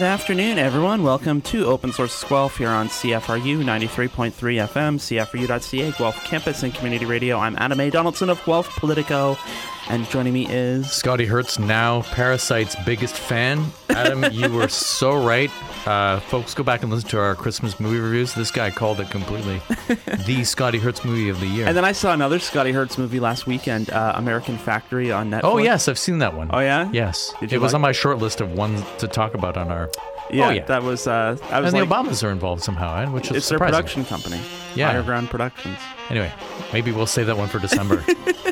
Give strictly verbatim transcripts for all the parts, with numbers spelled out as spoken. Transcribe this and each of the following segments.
Good afternoon, everyone. Welcome to Open Source Guelph here on C F R U ninety-three point three F M, C F R U dot C A, Guelph Campus and Community Radio. I'm Adam A. Donaldson of Guelph Politico, and joining me is... Scotty Hertz, now Parasite's biggest fan. Adam, you were so right. Uh, folks, go back and listen to our Christmas movie reviews. This guy called it completely the Scotty Hertz movie of the year. And then I saw another Scotty Hertz movie last weekend, uh, American Factory on Netflix. Oh, yes, I've seen that one. Oh, yeah? Yes. Did it you was like- on my short list of ones to talk about on our... Yeah, oh, yeah. that was... Uh, I was and like, the Obamas are involved somehow, eh, which is it's surprising. their production company. Yeah. Higher Ground Productions. Anyway, maybe we'll save that one for December.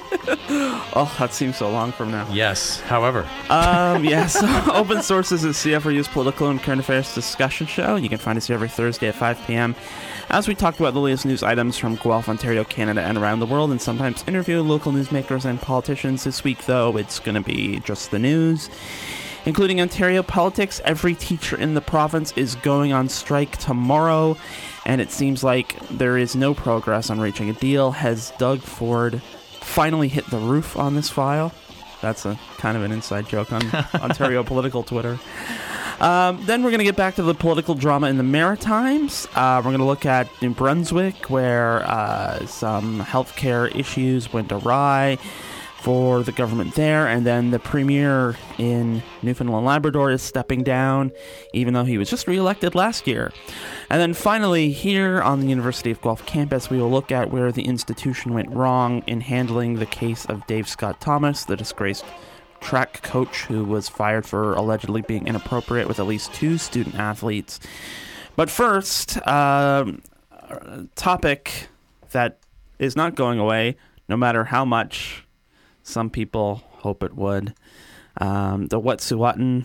Oh, that seems so long from now. Yes, however. Um, yeah, so Open Sources is C F R U's political and current affairs discussion show. You can find us here every Thursday at five p.m. as we talk about the latest news items from Guelph, Ontario, Canada, and around the world, and sometimes interview local newsmakers and politicians. This week, though, it's going to be just the news, including Ontario politics. Every teacher in the province is going on strike tomorrow, and it seems like there is no progress on reaching a deal. Has Doug Ford finally hit the roof on this file? That's a kind of an inside joke on Ontario political Twitter. Um, then we're going to get back to the political drama in the Maritimes. Uh, we're going to look at New Brunswick, where uh, some healthcare issues went awry for the government there, and then the premier in Newfoundland and Labrador is stepping down, even though he was just re-elected last year. And then finally, here on the University of Guelph campus, we will look at where the institution went wrong in handling the case of Dave Scott Thomas, the disgraced track coach who was fired for allegedly being inappropriate with at least two student athletes. But first, uh, a topic that is not going away, no matter how much some people hope it would. Um, the Wet'suwet'en,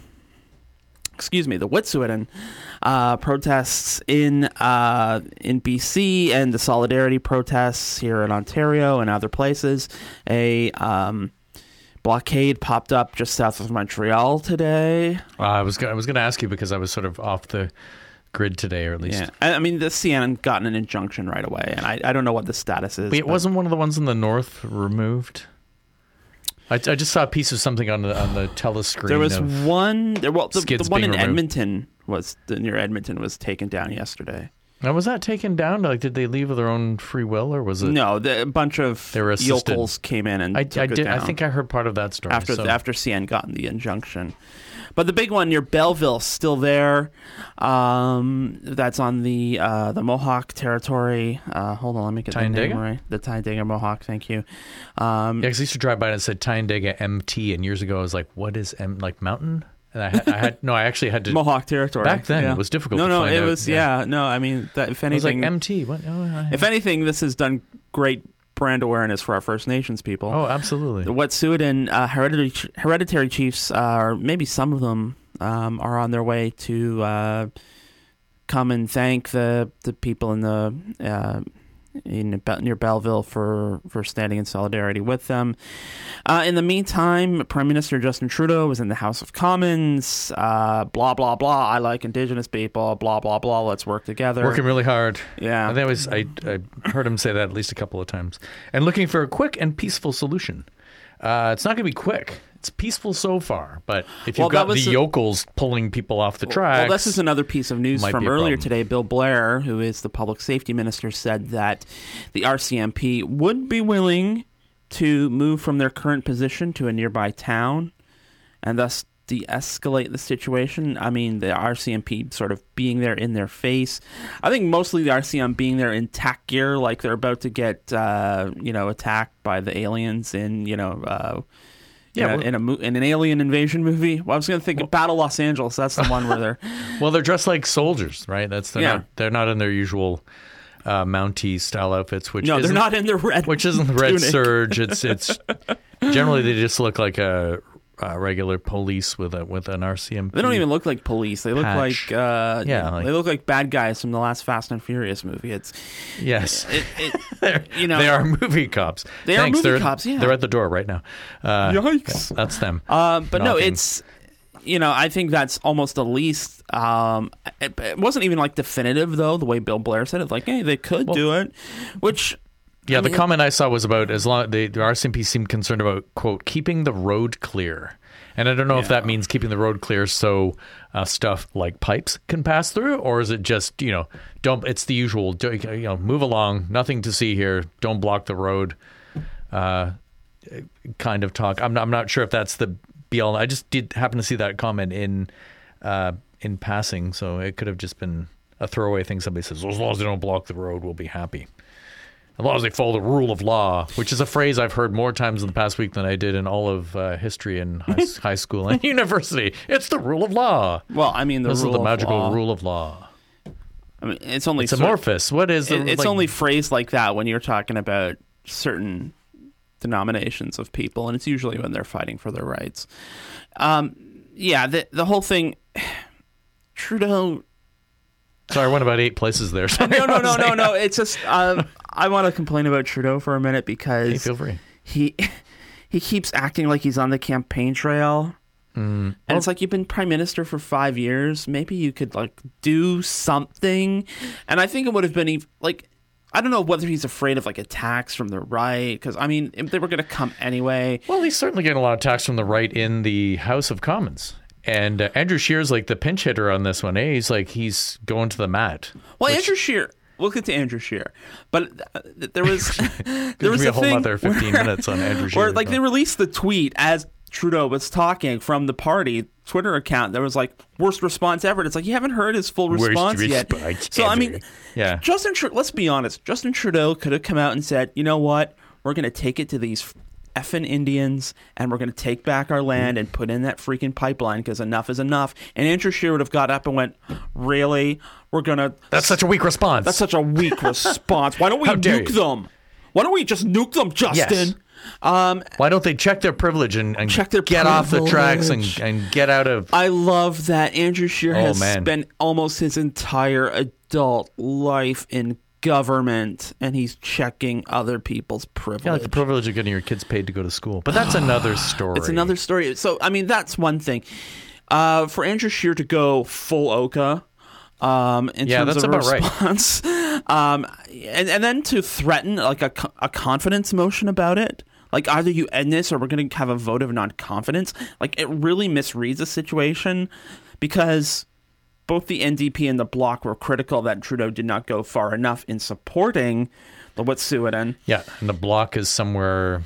excuse me, the Wet'suwet'en uh, protests in uh, in B C and the solidarity protests here in Ontario and other places. A um, blockade popped up just south of Montreal today. Uh, I was go- I was going to ask you because I was sort of off the grid today, or at least. Yeah, I, I mean, the C N N gotten an injunction right away, and I, I don't know what the status is. But it but wasn't one of the ones in the north removed? I, I just saw a piece of something on the on the telescreen. There was of one. There, well, the, skids the one in being removed. Edmonton was the, near Edmonton was taken down yesterday. Now, was that taken down? Like, did they leave of their own free will, or was it? No, the, a bunch of They were assisted. yokels came in and I, took I it did. down I think I heard part of that story. after so. after C N gotten the injunction. But the big one near Belleville still there. Um, that's on the uh, the Mohawk territory. Uh, hold on, let me get the name Tyendega? right. The Tyendega Mohawk. Thank you. Um, Yeah, because I used to drive by and it said Tyendega M T, and years ago I was like, "What is M like mountain?" And I had, I had no, I actually had to. Mohawk territory. Back then, yeah. it was difficult. No, to no, find it out. was yeah. No, I mean, that, if I was like anything, M T. What? Oh, I, if anything, this has done great brand awareness for our First Nations people. oh, absolutely. The Wet'suwet'en uh, hereditary hereditary chiefs, uh, or maybe some of them, um, are on their way to uh, come and thank the the people in the uh, in near Belleville for, for standing in solidarity with them. Uh, in the meantime, Prime Minister Justin Trudeau was in the House of Commons. Uh, blah blah blah. I like Indigenous people. Blah blah blah. Let's work together. Working really hard. Yeah. I think it was. I, I heard him say that at least a couple of times. And looking for a quick and peaceful solution. Uh, it's not going to be quick. It's peaceful so far, but if you've Well, that got the was a- yokels pulling people off the tracks, Well, this is another piece of news might from be a earlier problem. today. Bill Blair, who is the public safety minister, said that the R C M P would be willing to move from their current position to a nearby town and thus de-escalate the situation. I mean, the R C M P sort of being there in their face. I think mostly the R C M being there in tack gear, like they're about to get, uh, you know, attacked by the aliens in, you know, uh, Yeah, in, a, well- in a mo- in an alien invasion movie. Well, I was going to think of Battle Los Angeles. That's the one where they're... well, they're dressed like soldiers, right? That's they're Yeah. not. They're not in their usual uh, Mountie style outfits, which No, they're isn't- not in the red. which isn't the red tunic. surge. It's it's generally they just look like a, a regular police with a with an R C M P. They don't even look like police. They look Patch. like uh, Yeah, like- they look like bad guys from the last Fast and Furious movie. It's Yes, it, it, They're- you know they are movie cops. They are Thanks. movie they're, cops, yeah. they're at the door right now. Uh, Yikes. yeah, that's them. Uh, but no, Knocking. it's you know I think that's almost the least. Um, it, it wasn't even like definitive though. The way Bill Blair said it, like hey, they could Well- do it, which Yeah, I the mean, comment I saw was about as long the, the R C M P seemed concerned about, quote, keeping the road clear. And I don't know Yeah. if that means keeping the road clear so uh, stuff like pipes can pass through, or is it just, you know, don't, it's the usual, do- you know, move along, nothing to see here, don't block the road uh, kind of talk. I'm not, I'm not sure if that's the be all. I just did happen to see that comment in uh, in passing, so it could have just been a throwaway thing. Somebody says, well, as long as they don't block the road, we'll be happy. As long as they follow the rule of law, which is a phrase I've heard more times in the past week than I did in all of uh, history in high, high school and university. It's the rule of law. Well, I mean, the this rule is the of magical law. rule of law. I mean, it's only It's sort- amorphous. What is the, it- it's like- only phrased like that when you're talking about certain denominations of people, and it's usually when they're fighting for their rights. Um, yeah, the the whole thing. Trudeau. Sorry, I went about eight places there. Sorry, No, no, I was no, no, like- no. It's just um, I want to complain about Trudeau for a minute Hey, because feel free. he he keeps acting like he's on the campaign trail. Mm. And it's like, you've been prime minister for five years. Maybe you could like do something. And I think it would have been ev- like, I don't know whether he's afraid of like attacks from the right, because I mean, if they were going to come anyway. Well, he's certainly getting a lot of attacks from the right in the House of Commons. And uh, Andrew Scheer's like the pinch hitter on this one. Eh? He's like, he's going to the mat. Well, which- Andrew Scheer. We'll get to Andrew Scheer, but uh, there was there There was be a a whole thing other fifteen where, minutes on Andrew Scheer. where like they released the tweet as Trudeau was talking from the party Twitter account. There was like, worst response ever. And it's like, you haven't heard his full Worst response yet. response So I ever. mean, Yeah. Justin. Tru- Let's be honest. Justin Trudeau could have come out and said, you know what, we're going to take it to these effing Indians, and we're going to take back our land and put in that freaking pipeline because enough is enough. And Andrew Scheer would have got up and went, really? We're going to... That's such a weak response. That's such a weak response. Why don't we How dare nuke you. them? Why don't we just nuke them, Justin? Yes. Um, Why don't they check their privilege and, and Check their get off the tracks and, privilege. and get out of... I love that Andrew Scheer Oh, has man. spent almost his entire adult life in government, and he's checking other people's privilege. Yeah, like the privilege of getting your kids paid to go to school. But that's another story. It's another story. So, I mean, that's one thing. Uh, for Andrew Scheer to go full Oka um, in Yeah, terms that's of about right. response, um, and, and then to threaten like a, co- a confidence motion about it, like either you end this or we're going to have a vote of non-confidence, like it really misreads the situation, because both the N D P and the Bloc were critical that Trudeau did not go far enough in supporting the Wet'suwet'en. Yeah, and the Bloc is somewhere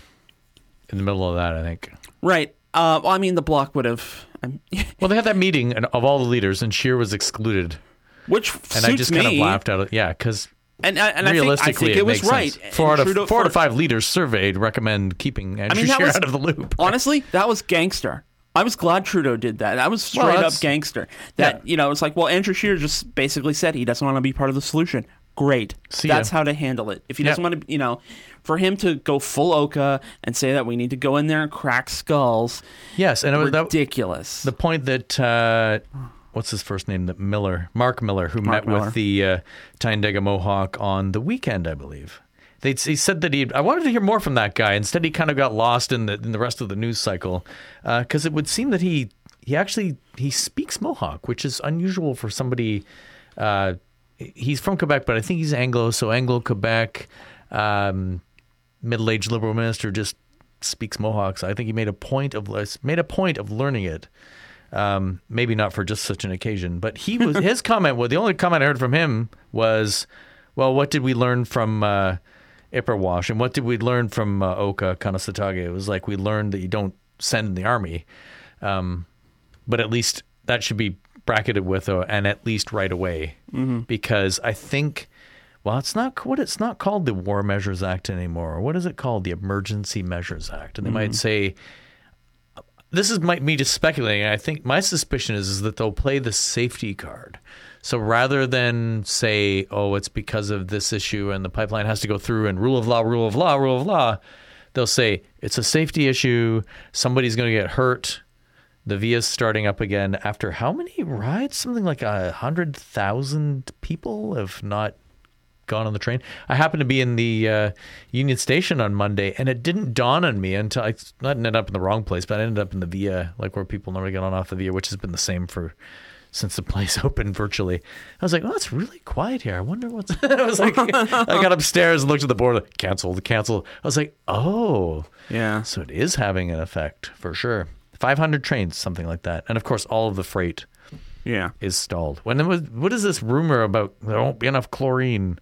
in the middle of that, I think. Right. Uh, well, I mean, the Bloc would have... I'm, Well, they had that meeting and- of all the leaders, and Scheer was excluded. which And suits I just me. kind of laughed out of Yeah, because And, and I think, I realistically, think it, was makes right. sense. Four, And out of, Trudeau- four out of for- five leaders surveyed recommend keeping Andrew I mean, that Scheer was- out of the loop. Honestly, that was gangster. I was glad Trudeau did that. That was straight Well, up that's- gangster. That, yeah. you know, it's like, well, Andrew Scheer just basically said he doesn't want to be part of the solution. Great. See That's ya. how to handle it. If he Yeah. doesn't want to, you know, for him to go full Oka and say that we need to go in there and crack skulls, Yes, and it was that, ridiculous. the point that uh, what's his first name? That Miller, Mark Miller, who Mark met Miller. with the uh, Tyndega Mohawk on the weekend, I believe. They he said that he. I wanted to hear more from that guy. Instead, he kind of got lost in the in the rest of the news cycle, because it would seem that he he actually he speaks Mohawk, which is unusual for somebody. Uh, he's from Quebec, but I think he's Anglo, so Anglo Quebec. Um, middle-aged Liberal minister just speaks Mohawk. So I think he made a point of made a point of learning it. Um, maybe not for just such an occasion, but he was his comment. Well, the only comment I heard from him was, "Well, what did we learn from uh, Ipperwash, and what did we learn from uh, Oka Kanesatake?" It was like, we learned that you don't send in the army, um, but at least that should be bracketed with uh, and at least right away, mm-hmm. because I think. Well, it's not what it's not called the War Measures Act anymore. What is it called? The Emergency Measures Act. And they mm-hmm. might say, this is my, me just speculating. I think my suspicion is, is that they'll play the safety card. So rather than say, oh, it's because of this issue and the pipeline has to go through and rule of law, rule of law, rule of law, they'll say it's a safety issue. Somebody's going to get hurt. The Via's starting up again after how many rides? Something like a hundred thousand people have not gone on the train. I happened to be in the uh, Union Station on Monday, and it didn't dawn on me until I not ended up in the wrong place, but I ended up in the Via, like where people normally get on off the Via, which has been the same for since the place opened virtually. I was like, oh, it's really quiet here. I wonder what's... I was like, I got upstairs and looked at the board, like, cancel, cancel. I was like, oh. Yeah. So it is having an effect, for sure. five hundred trains, something like that. And, of course, all of the freight yeah. is stalled. When it was, what is this rumor about there won't be enough chlorine?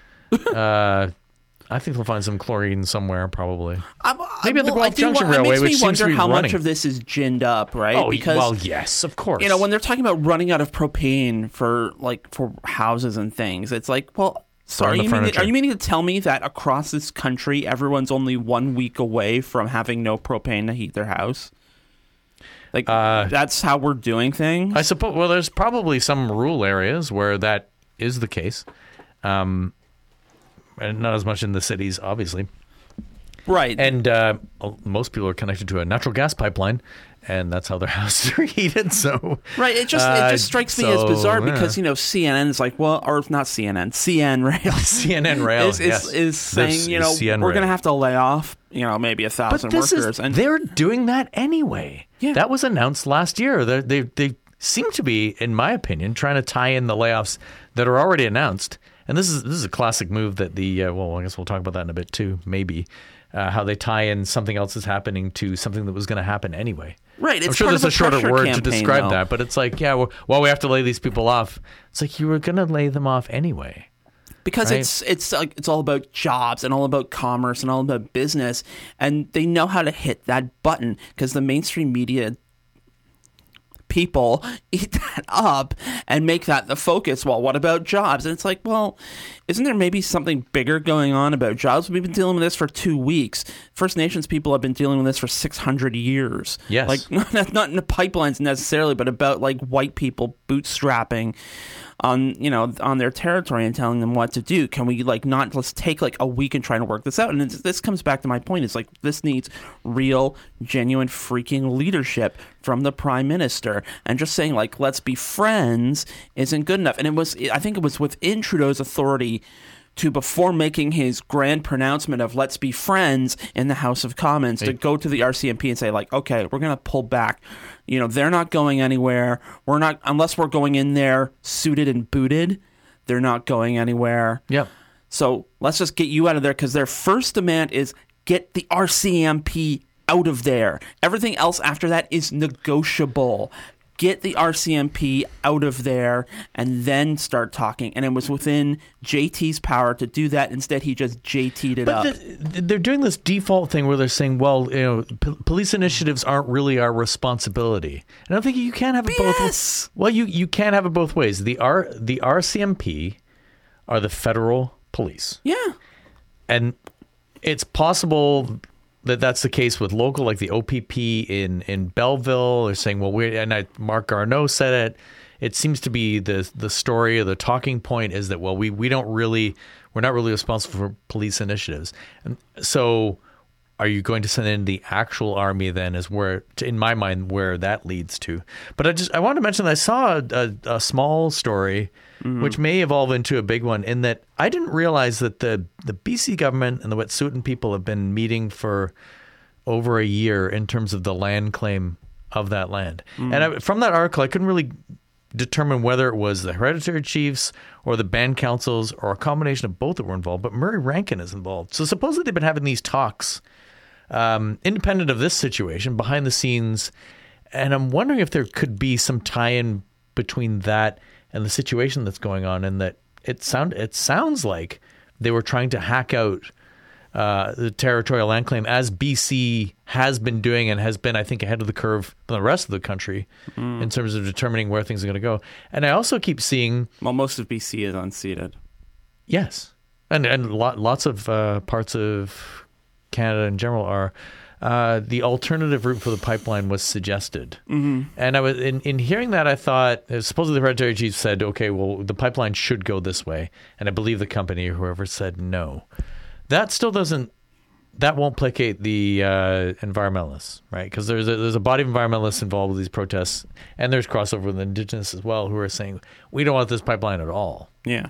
uh, I think we'll find some chlorine somewhere, probably. I'm, Maybe at the well, Guelph Junction wa- Railway, it makes which me seems wonder to be how running. much of this is ginned up, right? Oh, because, well, yes, of course. you know, when they're talking about running out of propane for like for houses and things, it's like, well, so are Burn the you, meaning, furniture. are you meaning to tell me that across this country, everyone's only one week away from having no propane to heat their house? Like, Uh, that's how we're doing things? I suppose. Well, there's probably some rural areas where that is the case, um, and not as much in the cities, obviously. Right. And uh, most people are connected to a natural gas pipeline, and that's how their houses are heated. So Right, it just uh, it just strikes me so, as bizarre yeah. because, you know, C N N is like, well, or not C N N, C N Rail. C N N Rail is, is, yes. is saying, This you is know, C N we're Rail. going to have to lay off, you know, maybe a But thousand this workers. is, and they're doing that anyway. Yeah. That was announced last year. They they they seem to be, in my opinion, trying to tie in the layoffs that are already announced. And this is this is a classic move that the uh, well, I guess we'll talk about that in a bit too, maybe. Uh, how they tie in something else is happening to something that was going to happen anyway. Right, it's I'm sure part there's of a shorter pressure word to campaign, describe though. that, but it's like, yeah, well, well, we have to lay these people off. It's like you were going to lay them off anyway. Because Right. it's it's like it's all about jobs and all about commerce and all about business, and they know how to hit that button because the mainstream media people eat that up and make that the focus. Well, what about jobs? And it's like, well, isn't there maybe something bigger going on about jobs? We've been dealing with this for two weeks. First Nations people have been dealing with this for six hundred years. Yes. Like, not, not in the pipelines necessarily, but about like white people bootstrapping on, you know, on their territory and telling them what to do. Can we like not let's take like a week and try to work this out? And it's, this comes back to my point. It's like this needs real, genuine, freaking leadership from the prime minister. And just saying like let's be friends isn't good enough. And it was, I think it was within Trudeau's authority to, before making his grand pronouncement of let's be friends in the House of Commons, to go to the R C M P and say like, okay, we're going to pull back. You know, they're not going anywhere. We're not, unless we're going in there suited and booted, they're not going anywhere. Yep. So let's just get you out of there, because their first demand is get the R C M P out of there. Everything else after that is negotiable. Get the R C M P out of there and then start talking. And it was within J T's power to do that. Instead, he just J T'd it But up. the, they're doing this default thing where they're saying, well, you know, p- police initiatives aren't really our responsibility. And I'm thinking you can't have it both Yes. ways. Well, you, you can't have it both ways. The R the R C M P are the federal police. Yeah. And it's possible that that's the case with local, like the O P P in, in Belleville. They're saying, well, we and I, Mark Garneau said it. It seems to be the the story or the talking point is that, well, we, we don't really, we're not really responsible for police initiatives. And so are you going to send in the actual army then is where, in my mind, where that leads to. But I just, I wanted to mention that I saw a, a, a small story Mm-hmm. which may evolve into a big one, in that I didn't realize that the, the B C government and the Wet'suwet'en people have been meeting for over a year in terms of the land claim of that land. Mm. And I, from that article, I couldn't really determine whether it was the hereditary chiefs or the band councils or a combination of both that were involved, but Murray Rankin is involved. So supposedly they've been having these talks um, independent of this situation, behind the scenes, and I'm wondering if there could be some tie-in between that and the situation that's going on, and that it sound it sounds like they were trying to hack out uh, the territorial land claim, as B C has been doing and has been, I think, ahead of the curve from the rest of the country mm. in terms of determining where things are going to go. And I also keep seeing, well, most of B C is unceded. Yes, and and lot, lots of uh, parts of Canada in general are. Uh, the alternative route for the pipeline was suggested. Mm-hmm. And I was in, in hearing that, I thought, supposedly the hereditary chief said, okay, well, the pipeline should go this way. And I believe the company or whoever said no. That still doesn't, that won't placate the uh, environmentalists, right? Because there's a, there's a body of environmentalists involved with these protests, and there's crossover with Indigenous as well, who are saying, we don't want this pipeline at all. Yeah.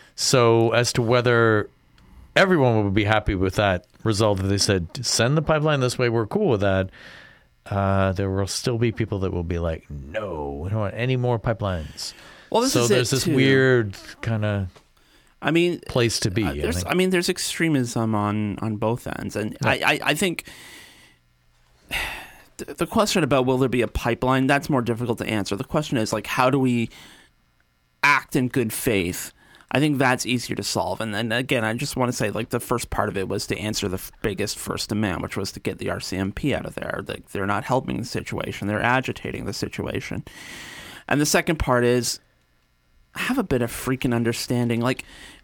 So as to whether everyone would be happy with that result, if they said, send the pipeline this way, we're cool with that. uh, there will still be people that will be like, no, we don't want any more pipelines. Well, this so is there's it this too. weird kind of I mean, place to be. uh, I there's, think. I mean, there's extremism on, on both ends, and Yeah. I, I, I think th- the question about will there be a pipeline, that's more difficult to answer. The question is like, how do we act in good faith? I think that's easier to solve. And then again, I just want to say, like, the first part of it was to answer the f- biggest first demand, which was to get the R C M P out of there. Like, they're not helping the situation; they're agitating the situation. And the second part is have a bit of freaking understanding. Like,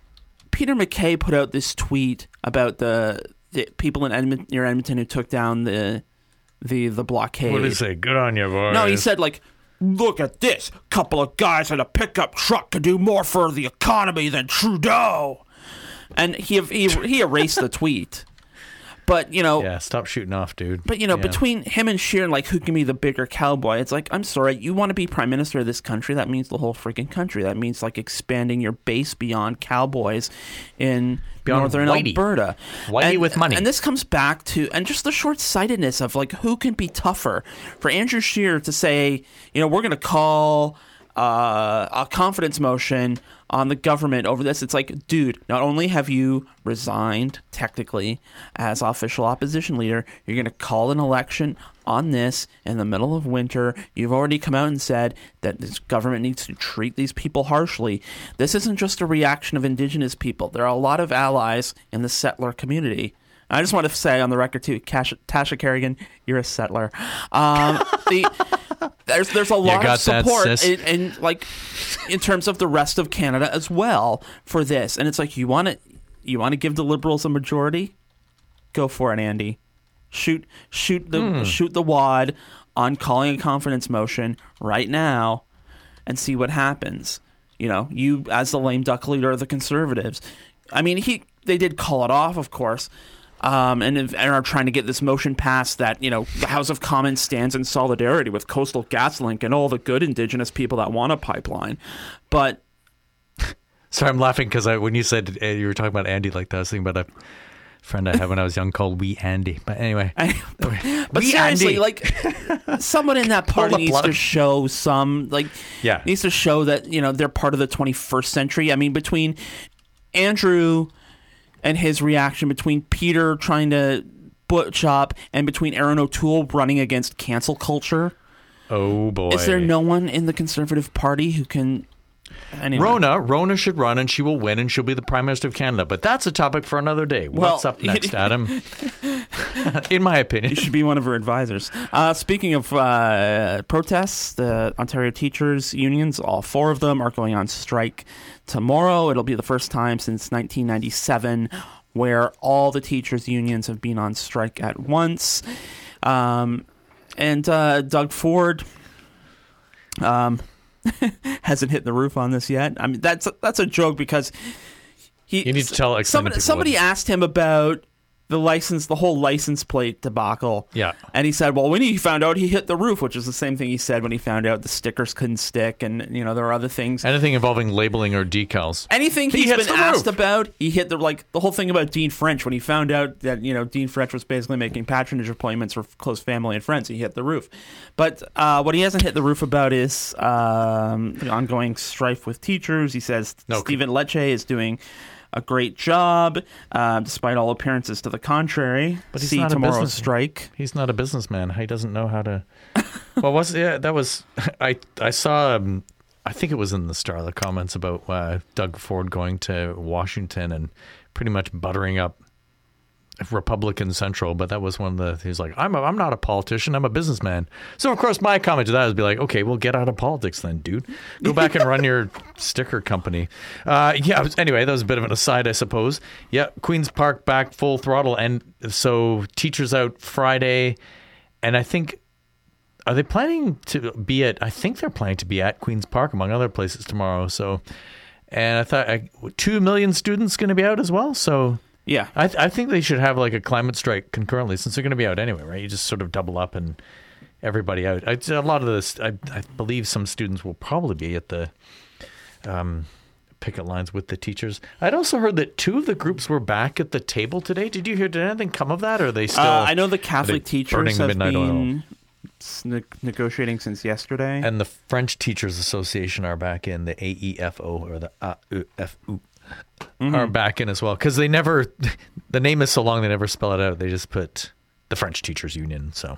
Peter MacKay put out this tweet about the the people in Edmonton, near Edmonton who took down the the the blockade. What did he say? Good on you, boys. No, he said, like, look at this. Couple of guys in a pickup truck could do more for the economy than Trudeau. And he he, he erased the tweet. But, you know... Yeah, stop shooting off, dude. But, you know, Yeah. between him and Sheeran, like, who can be the bigger cowboy? It's like, I'm sorry, you want to be prime minister of this country? That means the whole freaking country. That means, like, expanding your base beyond cowboys in Beyond northern Whitey. Alberta. Whitey and, with money. And this comes back to, and just the short-sightedness of, like, who can be tougher? For Andrew Scheer to say, you know, we're going to call uh, a confidence motion on the government over this. It's like, dude, not only have you resigned technically as official opposition leader, you're going to call an election on this in the middle of winter. You've already come out and said that this government needs to treat these people harshly. This isn't just a reaction of Indigenous people. There are a lot of allies in the settler community. I just want to say on the record too, Cash, Tasha Kerrigan, you're a settler. Um, the there's there's a lot got of support that, sis. in, in like in terms of the rest of Canada as well for this, and it's like you want to you want to give the Liberals a majority, go for it, Andy. Shoot shoot the Hmm. shoot the wad on calling a confidence motion right now, and see what happens. You know, you as the lame duck leader of the Conservatives. I mean, he they did call it off, of course. Um, and, and are trying to get this motion passed that, you know, the House of Commons stands in solidarity with Coastal GasLink and all the good Indigenous people that want a pipeline. But Sorry, I'm laughing because when you said uh, you were talking about Andy like that, I was thinking about a friend I had when I was young called Wee Andy. But anyway. I, but Wee seriously, Andy. like, someone in that party Pull the needs plug. to show some, like, Yeah. needs to show that, you know, they're part of the twenty-first century. I mean, between Andrew and his reaction, between Peter trying to butch up, and between Aaron O'Toole running against cancel culture, Oh, boy. is there no one in the Conservative Party who can... Anyway. Rona, Rona should run and she will win and she'll be the Prime Minister of Canada. But that's a topic for another day. Well, What's up next, Adam? In my opinion. You should be one of her advisors. Uh, speaking of uh, protests, the Ontario teachers unions, all four of them, are going on strike tomorrow. It'll be the first time since nineteen ninety-seven where all the teachers unions have been on strike at once. Um, and uh, Doug Ford um, hasn't hit the roof on this yet. I mean, that's a, that's a joke because he. You need to tell explain to somebody, people somebody what- asked him about the license, the whole license plate debacle. Yeah. And he said, well, when he found out he hit the roof, which is the same thing he said when he found out the stickers couldn't stick, and, you know, there are other things. Anything involving labeling or decals. Anything He he's hits been the asked roof. about, he hit the, like, the whole thing about Dean French. When he found out that, you know, Dean French was basically making patronage appointments for close family and friends, he hit the roof. But uh, what he hasn't hit the roof about is um, the ongoing strife with teachers. He says No, Stephen Lecce is doing a great job, uh, despite all appearances to the contrary. But he's See not a tomorrow's business- strike. He's not a businessman. He doesn't know how to. Well, was yeah, that was I. I saw. Um, I think it was in the Star the comments about uh, Doug Ford going to Washington and pretty much buttering up Republican Central. But that was one of the. He was like, "I'm a, I'm not a politician. I'm a businessman." So of course, my comment to that is be like, "Okay, well, get out of politics then, dude. Go back and run your sticker company." Uh, yeah. it was- Anyway, that was a bit of an aside, I suppose. Yeah, Queens Park back full throttle, and so teachers out Friday, and I think. Are they planning to be at, I think they're planning to be at Queen's Park, among other places, tomorrow. So, and I thought I, two million students going to be out as well. So Yeah. I, I think they should have like a climate strike concurrently since they're going to be out anyway, right? You just sort of double up and everybody out. I, a lot of this, I, I believe some students will probably be at the um, picket lines with the teachers. I'd also heard that two of the groups were back at the table today. Did you hear, did anything come of that? Or are they still, Uh, I know the are they Catholic teachers burning have midnight oil? been ne- negotiating since yesterday. And the French Teachers Association are back in, the A E F O or the A E F O mm-hmm. are back in as well, because they never, the name is so long they never spell it out. They just put the French Teachers Union. So,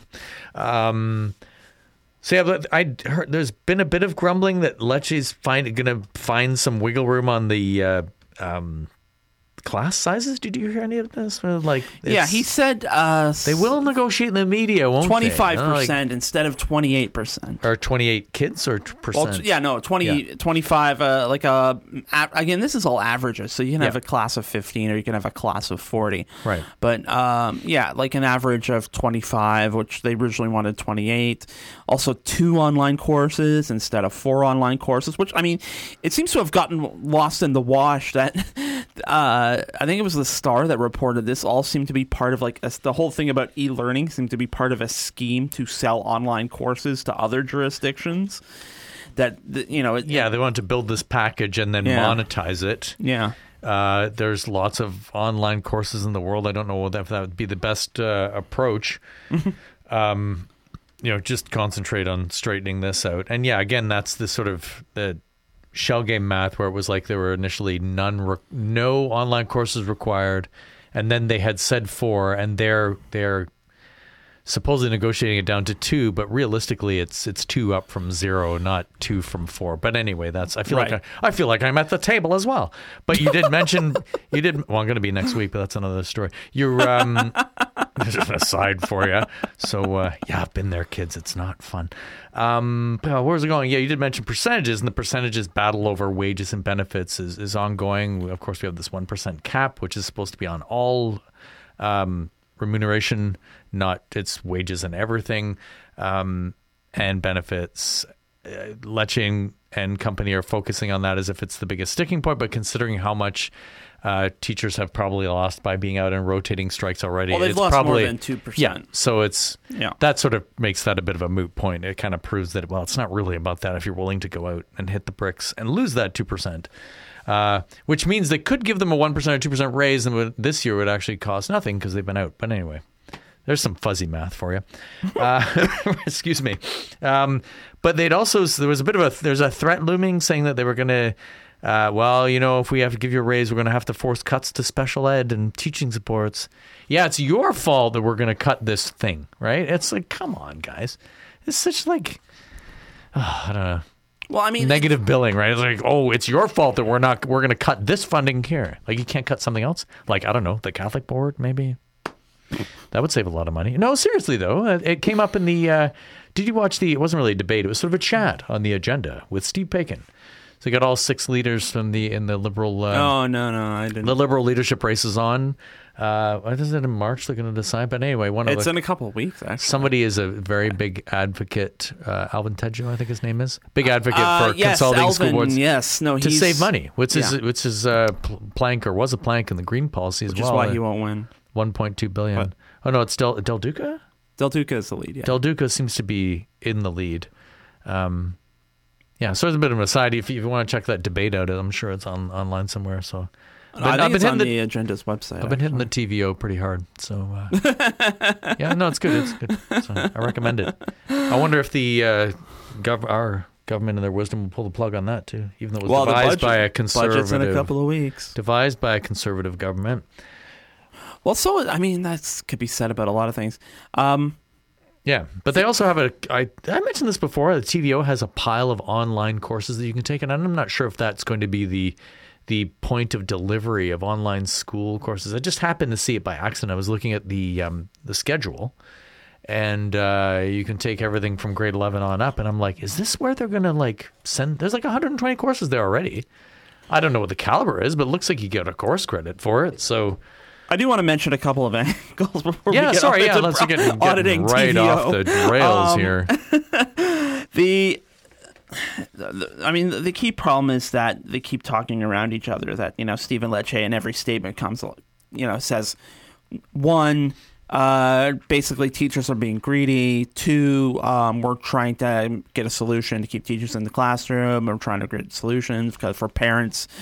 um, so yeah, but I heard there's been a bit of grumbling that Lecce's find going to find some wiggle room on the uh, um, class sizes. Did you hear any of this? Like, yeah, he said uh, they will negotiate in the media, won't twenty-five they? twenty-five percent Like, instead of twenty-eight percent. or twenty-eight kids or percent? Well, yeah, no, twenty, Yeah. twenty-five, uh, like a, again, this is all averages. So you can have Yeah. a class of fifteen or you can have a class of forty. Right. But um, yeah, like an average of twenty-five, which they originally wanted twenty-eight. Also two online courses instead of four online courses, which, I mean, it seems to have gotten lost in the wash that uh, I think it was the Star that reported this all seemed to be part of like a, the whole thing about e-learning seemed to be part of a scheme to sell online courses to other jurisdictions. That, you know, it, Yeah, they want to build this package and then Yeah. monetize it. yeah. Uh, there's lots of online courses in the world. I don't know if that would be the best uh, approach. um, you know, just concentrate on straightening this out. And yeah, again, that's the sort of the shell game math where it was like there were initially none, re- no online courses required, and then they had said four, and they're they're supposedly negotiating it down to two, but realistically, it's it's two up from zero, not two from four. But anyway, that's I feel Right. like I, I feel like I'm at the table as well. But you did mention you did. Well, I'm going to be next week, but that's another story. You're um, just an aside for you. So uh, yeah, I've been there, kids. It's not fun. Um, well, where's it going? Yeah, you did mention percentages, and the percentages battle over wages and benefits is is ongoing. Of course, we have this one percent cap, which is supposed to be on all um, remuneration, not its wages and everything, um, and benefits. Uh, Lecce and company are focusing on that as if it's the biggest sticking point, but considering how much uh, teachers have probably lost by being out in rotating strikes already, Well, they've it's lost probably more than two percent. yeah. So it's Yeah. that sort of makes that a bit of a moot point. It kind of proves that, well, it's not really about that if you're willing to go out and hit the bricks and lose that two percent. Uh, which means they could give them a one percent or two percent raise, and would, this year would actually cost nothing because they've been out. But anyway, there's some fuzzy math for you. Uh, excuse me. Um, but they'd also, there was a bit of a, there's a threat looming saying that they were going to, uh, well, you know, if we have to give you a raise, we're going to have to force cuts to special ed and teaching supports. Yeah, it's your fault that we're going to cut this thing, right? It's like, come on, guys. It's such like, oh, I don't know. Well, I mean, Negative billing, right? It's like, oh, it's your fault that we're not, we're going to cut this funding here. Like, you can't cut something else? Like, I don't know, the Catholic board, maybe? That would save a lot of money. No, seriously, though. uh, It came up in the, uh, did you watch the, it wasn't really a debate, it was sort of a chat on the agenda with Steve Paikin. So you got all six leaders from the, in the liberal, uh, oh, no, no, I didn't. the liberal leadership race is on. Uh, what is it in March they're going to decide? But anyway, one of It's the, in a couple of weeks, actually. somebody is a very big advocate, uh, Alvin Tejo, I think his name is, big advocate Uh, for yes, consolidating Alvin, school boards. yes. No, To he's, save money, which is yeah. which is a pl- plank or was a plank in the green policy as Which well. is why he won't win. one point two billion. What? Oh no, it's Del Del Duca. Del Duca is the lead, yeah. Del Duca seems to be in the lead. Um, yeah, so it's a bit of an aside. If you, if you want to check that debate out, I'm sure it's on online somewhere. So, No, I think I've been it's on hitting the agenda's website. I've been hitting the T V O pretty hard. So uh, yeah, no, it's good. It's good. So I recommend it. I wonder if the uh, gov- our government in their wisdom will pull the plug on that too, even though it was well, the devised budget, by a budget's conservative. in a couple of weeks. Devised by a conservative government. Well, so, I mean, that could be said about a lot of things. Um, Yeah, but they also have a. I I mentioned this before. The T V O has a pile of online courses that you can take, and I'm not sure if that's going to be the the point of delivery of online school courses. I just happened to see it by accident. I was looking at the um, the schedule, and uh, you can take everything from grade eleven on up. And I'm like, is this where they're going to like send? There's like one hundred twenty courses there already. I don't know what the caliber is, but it looks like you get a course credit for it. So. I do want to mention a couple of angles before Yeah, we get sorry, off yeah, into let's pro- get, get auditing right T V O. off the rails Um, here. The, the, I mean, the key problem is that they keep talking around each other. That, you know, Stephen Lecce in every statement comes, you know, says, one, uh, basically teachers are being greedy. Two, um, we're trying to get a solution to keep teachers in the classroom. We're trying to get solutions because for parents.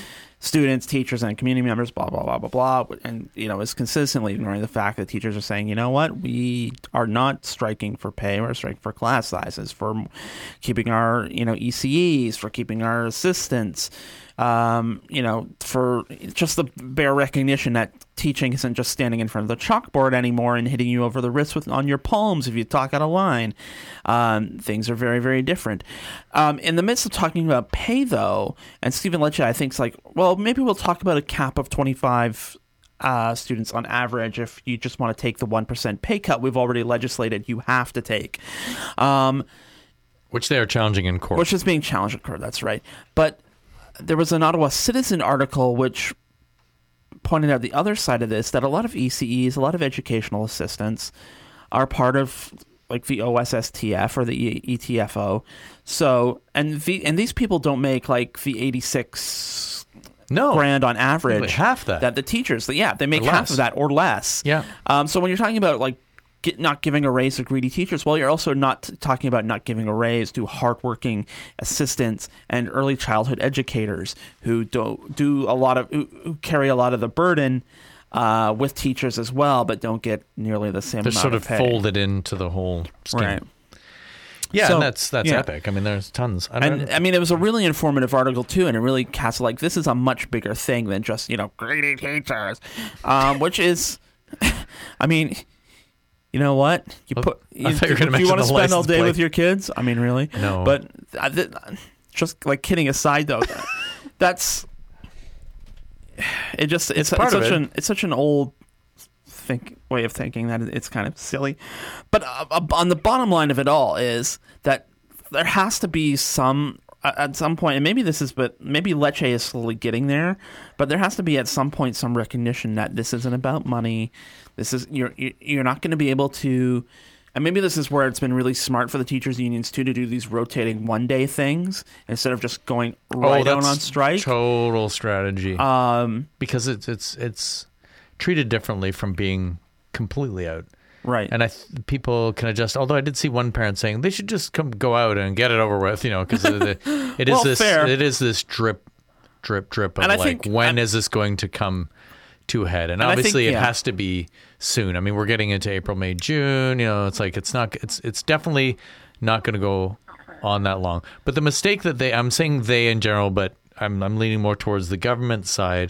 students, teachers, and community members, blah, blah, blah, blah, blah. And, you know, is consistently ignoring the fact that teachers are saying, you know what, we are not striking for pay, we're striking for class sizes, for keeping our, you know, E C Es, for keeping our assistants, um, you know, for just the bare recognition that teaching isn't just standing in front of the chalkboard anymore and hitting you over the wrist with on your palms if you talk out of line. Um, things are very, very different. Um, in the midst of talking about pay, though, and Stephen Lecce, I think, is like, well, maybe we'll talk about a cap of twenty-five uh, students on average if you just want to take the one percent pay cut we've already legislated you have to take. Um, which they are challenging in court. Which is being challenged in court, that's right. But there was an Ottawa Citizen article which pointed out the other side of this, that a lot of E C Es, a lot of educational assistants are part of like the O S S T F or the E T F O. So, and the, and these people don't make like the eighty-six no, grand on average. Like half that. That the teachers, yeah, they make half of that or less. Yeah. Um, so when you're talking about like Get, not giving a raise to greedy teachers, well, you're also not t- talking about not giving a raise to hardworking assistants and early childhood educators who do do a lot of who, who carry a lot of the burden uh, with teachers as well, but don't get nearly the same. They're amount sort of of pay. folded into the whole scheme. Right. Yeah, So, and that's that's yeah. epic. I mean, there's tons. I don't And I mean, it was a really informative article too, and it really cast like this is a much bigger thing than just you know greedy teachers, um, which is, I mean. You know what? You put. I You, thought you were gonna do you want to mention the spend all license day plate. with your kids? I mean, really? No. But uh, th- just like kidding aside, though, that's it. Just it's, It's it's part of such it. an it's such an old think way of thinking that it's kind of silly. But uh, uh, on the bottom line of it all is that there has to be some. At some point, and maybe this is, but maybe Lecce is slowly getting there. But there has to be at some point some recognition that this isn't about money. This is you're you're not going to be able to, and maybe this is where it's been really smart for the teachers unions too to do these rotating one day things instead of just going right oh, down that's on strike. Total strategy. Um, because it's it's it's treated differently from being completely out. right. And I th- people can adjust. Although I did see one parent saying they should just come go out and get it over with, you know, because it, it is Well, this fair. it is this drip, drip, drip of And I like think- when I- is this going to come to a head? And, And I think, obviously it yeah. has to be soon. I mean, we're getting into April, May, June. You know, it's like it's not. It's it's definitely not going to go on that long. But the mistake that they, I'm saying they in general, but I'm I'm leaning more towards the government side,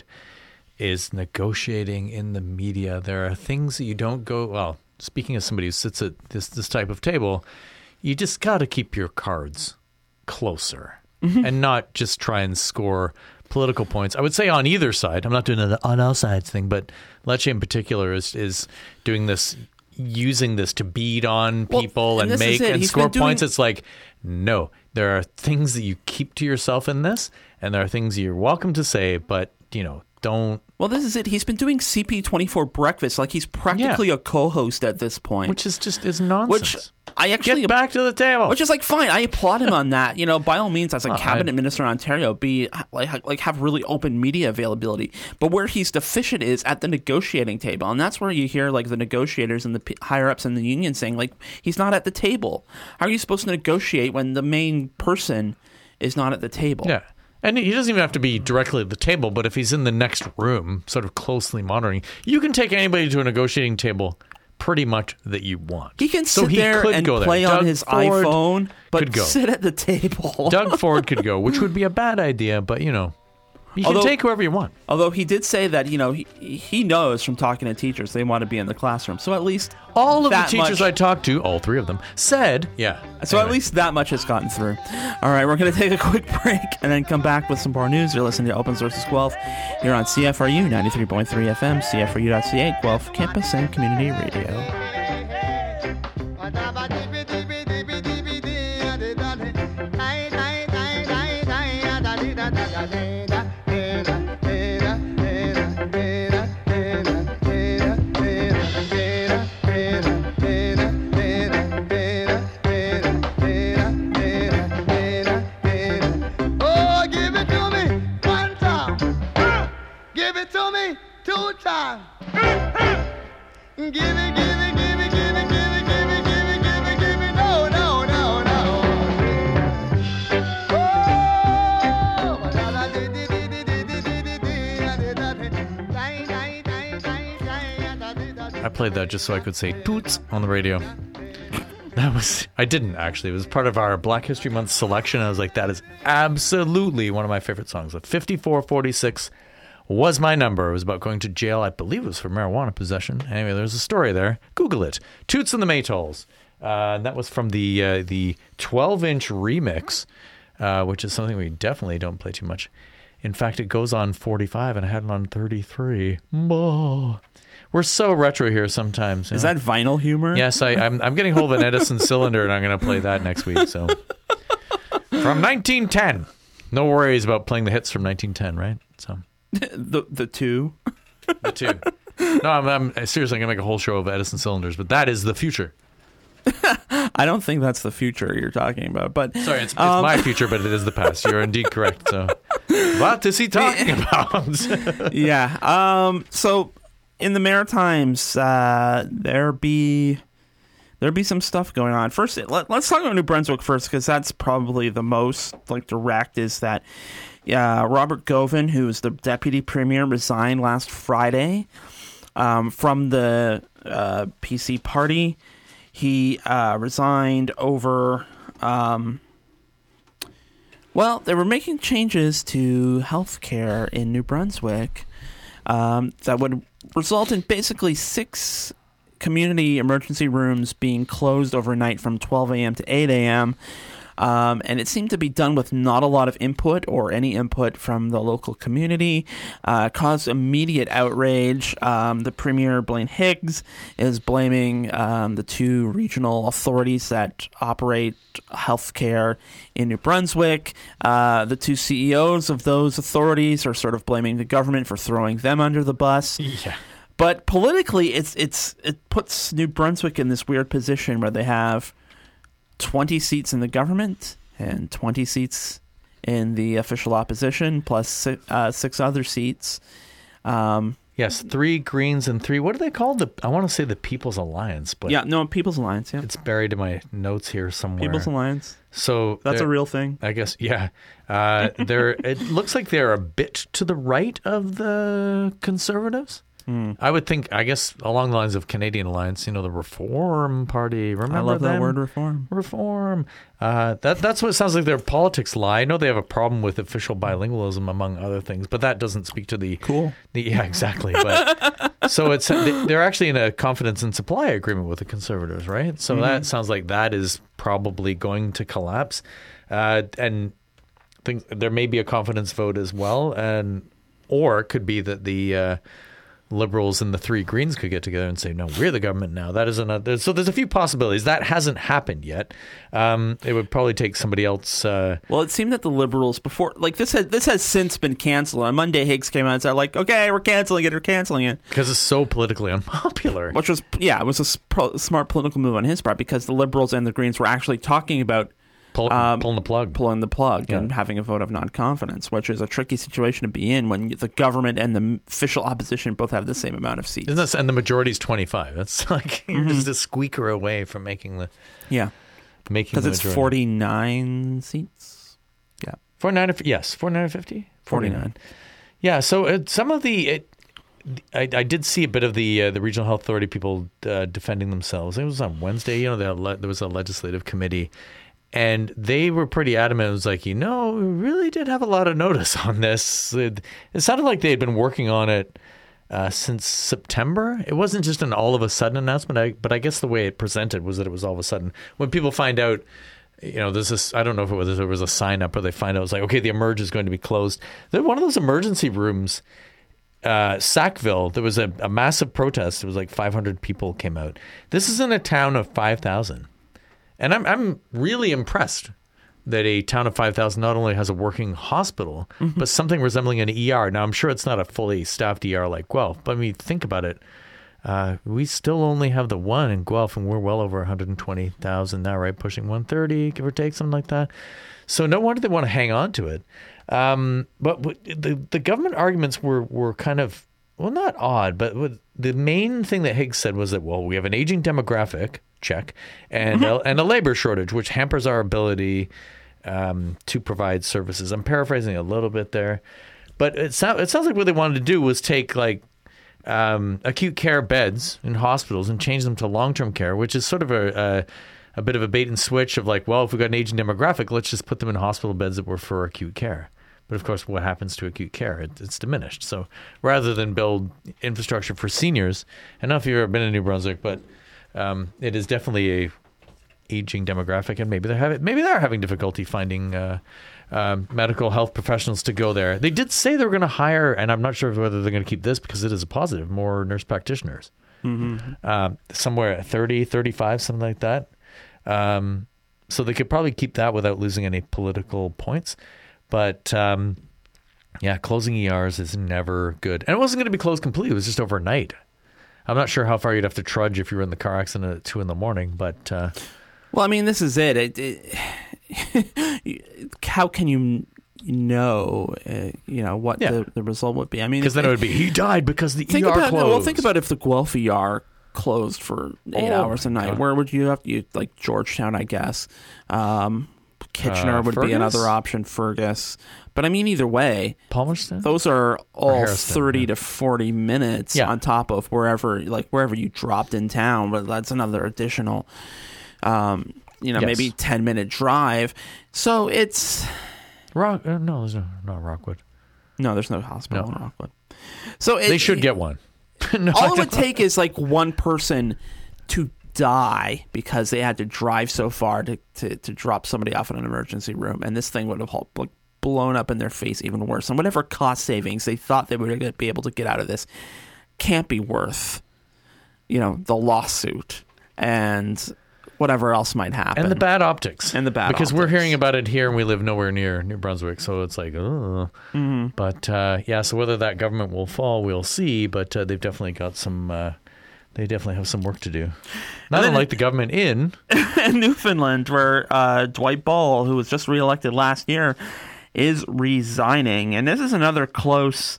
is negotiating in the media. There are things that you don't go well. Speaking as somebody who sits at this this type of table, you just got to keep your cards closer Mm-hmm. and not just try and score political points. I would say on either side. I'm not doing an on all sides thing, but Lecce in particular is is doing this, using this to beat on Well, people and and, this is make it. and He's score been doing- points. It's like, no, there are things that you keep to yourself in this, and there are things you're welcome to say, but you know, don't. Well, this is it. He's been doing C P twenty-four breakfast like he's practically a co-host at this point. Which is just is nonsense. Which I actually Get back to the table. Which is like fine. I applaud him on that. You know, by all means, as a Oh, cabinet I- minister in Ontario, be like like have really open media availability. But where he's deficient is at the negotiating table, and that's where you hear like the negotiators and the p- higher ups in the union saying like he's not at the table. How are you supposed to negotiate when the main person is not at the table? Yeah. And he doesn't even have to be directly at the table, but if he's in the next room, sort of closely monitoring, you can take anybody to a negotiating table pretty much that you want. He can So sit he there could and go there. play on Doug his Ford iPhone, but could go. sit at the table. Doug Ford could go, which would be a bad idea, but you know, you Although- can take whoever you want. Although he did say that, you know, he he knows from talking to teachers they want to be in the classroom. So at least All of the that teachers much- I talked to, all three of them, said, yeah. So at Anyway. least that much has gotten through. All right, we're going to take a quick break and then come back with some more news. You're listening to Open Sources Guelph here on C F R U ninety-three point three F M, C F R U dot C A, Guelph Campus and Community Radio. Oh, give it to me one time. Give it to me two times. Give it, give it, give it, give it, give it, give it, give it, give it, give it. No, no, no, no. Oh, la, la, di, di, di, di, di, di, di, di, I played that just so I could say toots on the radio. That was, I didn't actually. It was part of our Black History Month selection. I was like, that is absolutely one of my favorite songs. But fifty-four forty-six was my number. It was about going to jail. I believe it was for marijuana possession. Anyway, there's a story there. Google it. Toots and the Maytals. Uh, and that was from the uh, the twelve-inch remix, uh, which is something we definitely don't play too much. In fact, it goes on forty-five, and I had it on thirty-three. Oh. We're so retro here sometimes. Is know? that vinyl humor? Yes, I, I'm I'm getting hold of an Edison cylinder, and I'm going to play that next week. So, from nineteen ten. No worries about playing the hits from nineteen ten, right? So, the the two. The two. No, I'm, I'm seriously going to make a whole show of Edison cylinders, but that is the future. I don't think that's the future you're talking about, but sorry, it's, it's um, my future, but it is the past. You're indeed correct. So, what is he talking about? Yeah. Um. So, in the Maritimes, uh, there be there be some stuff going on. First, let, let's talk about New Brunswick first, because that's probably the most like direct. Is that uh, Robert Govan, who is the deputy premier, resigned last Friday um, from the uh, P C party. He uh, resigned over, um, well, they were making changes to healthcare in New Brunswick um, that would result in basically six community emergency rooms being closed overnight from twelve a.m. to eight a.m. Um, and it seemed to be done with not a lot of input or any input from the local community. Uh, caused immediate outrage. Um, the Premier, Blaine Higgs, is blaming um, the two regional authorities that operate healthcare in New Brunswick. Uh, the two C E Os of those authorities are sort of blaming the government for throwing them under the bus. Yeah. But politically, it's it's it puts New Brunswick in this weird position where they have twenty seats in the government and twenty seats in the official opposition, plus six, uh, six other seats. Um, yes, three Greens and three. What do they call the? I want to say the People's Alliance, but yeah, no, People's Alliance. Yeah, it's buried in my notes here somewhere. People's Alliance. So that's a real thing, I guess. Yeah, uh, they're. It looks like they're a bit to the right of the Conservatives. Mm. I would think, I guess, along the lines of Canadian Alliance, you know, the Reform Party. Remember I love them? that word, reform. Reform. Uh, that that's what it sounds like their politics lie. I know they have a problem with official bilingualism, among other things, but that doesn't speak to the cool. The, yeah, exactly. But so it's they're actually in a confidence and supply agreement with the Conservatives, right? So mm-hmm. that sounds like that is probably going to collapse, uh, and things, there may be a confidence vote as well, and or it could be that the uh, Liberals and the three Greens could get together and say, no, we're the government now. That is another. So there's a few possibilities. That hasn't happened yet. Um, it would probably take somebody else. Uh, well, it seemed that the Liberals before, like this has, this has since been canceled. On Monday, Higgs came out and said, like, okay, we're canceling it, we're canceling it. Because it's so politically unpopular. Which was, yeah, it was a sp- smart political move on his part, because the Liberals and the Greens were actually talking about Pull, um, pulling the plug. Pulling the plug yeah. and having a vote of non-confidence, which is a tricky situation to be in when the government and the official opposition both have the same amount of seats. Isn't that, and the majority is twenty-five. That's like you're mm-hmm. just a squeaker away from making the yeah, making because it's forty-nine seats. Yeah, forty-nine. Yes, forty-nine or fifty. forty-nine. Yeah. So uh, some of the. It, I, I did see a bit of the uh, the regional health authority people uh, defending themselves. It was on Wednesday. You know, le- there was a legislative committee. And they were pretty adamant. It was like, you know, we really did have a lot of notice on this. It, it sounded like they had been working on it uh, since September. It wasn't just an all of a sudden announcement. I, but I guess the way it presented was that it was all of a sudden. When people find out, you know, there's this, I don't know if it was, there was a sign up or they find out, it's like, okay, the Emerge is going to be closed. Then one of those emergency rooms, uh, Sackville, there was a, a massive protest. It was like five hundred people came out. This is in a town of five thousand. And I'm I'm really impressed that a town of five thousand not only has a working hospital, mm-hmm. but something resembling an E R. Now, I'm sure it's not a fully staffed E R like Guelph, but I mean, think about it. Uh, we still only have the one in Guelph, and we're well over one hundred twenty thousand now, right? Pushing one thirty, give or take, something like that. So no wonder they want to hang on to it. Um, but the the government arguments were, were kind of, well, not odd, but the main thing that Higgs said was that, well, we have an aging demographic, check, and a, and a labor shortage, which hampers our ability um, to provide services. I'm paraphrasing a little bit there, but it, so, it sounds like what they wanted to do was take like um, acute care beds in hospitals and change them to long-term care, which is sort of a, a a bit of a bait and switch of like, well, if we've got an aging demographic, let's just put them in hospital beds that were for acute care. But of course, what happens to acute care? It, it's diminished. So rather than build infrastructure for seniors, I don't know if you've ever been in New Brunswick, but um, it is definitely a aging demographic, and maybe they're having maybe they're having difficulty finding uh, um, medical health professionals to go there. They did say they were going to hire, and I'm not sure whether they're going to keep this because it is a positive, more nurse practitioners. Mm-hmm. Uh, somewhere at thirty, thirty-five, something like that. Um, so they could probably keep that without losing any political points. But um, yeah, closing E Rs is never good. And it wasn't going to be closed completely. It was just overnight. I'm not sure how far you'd have to trudge if you were in the car accident at two in the morning, but... Uh, well, I mean, this is it. it, it how can you know, uh, you know, what Yeah. the, the result would be? I mean, because then it would be, he died because the think E R about, closed. Well, think about if the Guelph E R closed for eight Oh, hours a my night. God. Where would you have to, you, like Georgetown, I guess. Um, Kitchener Uh, would be Fergus? another option, Fergus. But I mean, either way, Palmerston? those are all Harrison, thirty yeah. to forty minutes Yeah. on top of wherever, like wherever you dropped in town. But that's another additional, um, you know, Yes. maybe ten minute drive. So it's Rock? Uh, no, there's no not Rockwood. no, there's no hospital No. in Rockwood. So it, They should get one. no, I all it don't- would take is like one person to die because they had to drive so far to, to, to drop somebody off in an emergency room, and this thing would have all, like, blown up in their face even worse. And whatever cost savings they thought they were going to be able to get out of this can't be worth, you know, the lawsuit and whatever else might happen. And the bad optics. And the bad Because we're optics. hearing about it here and we live nowhere near New Brunswick. So it's like, oh. Mm-hmm. But uh, yeah, so whether that government will fall, we'll see. But uh, they've definitely got some, uh, they definitely have some work to do. Not then- unlike the government in. in Newfoundland, where uh, Dwight Ball, who was just reelected last year, is resigning. And this is another close,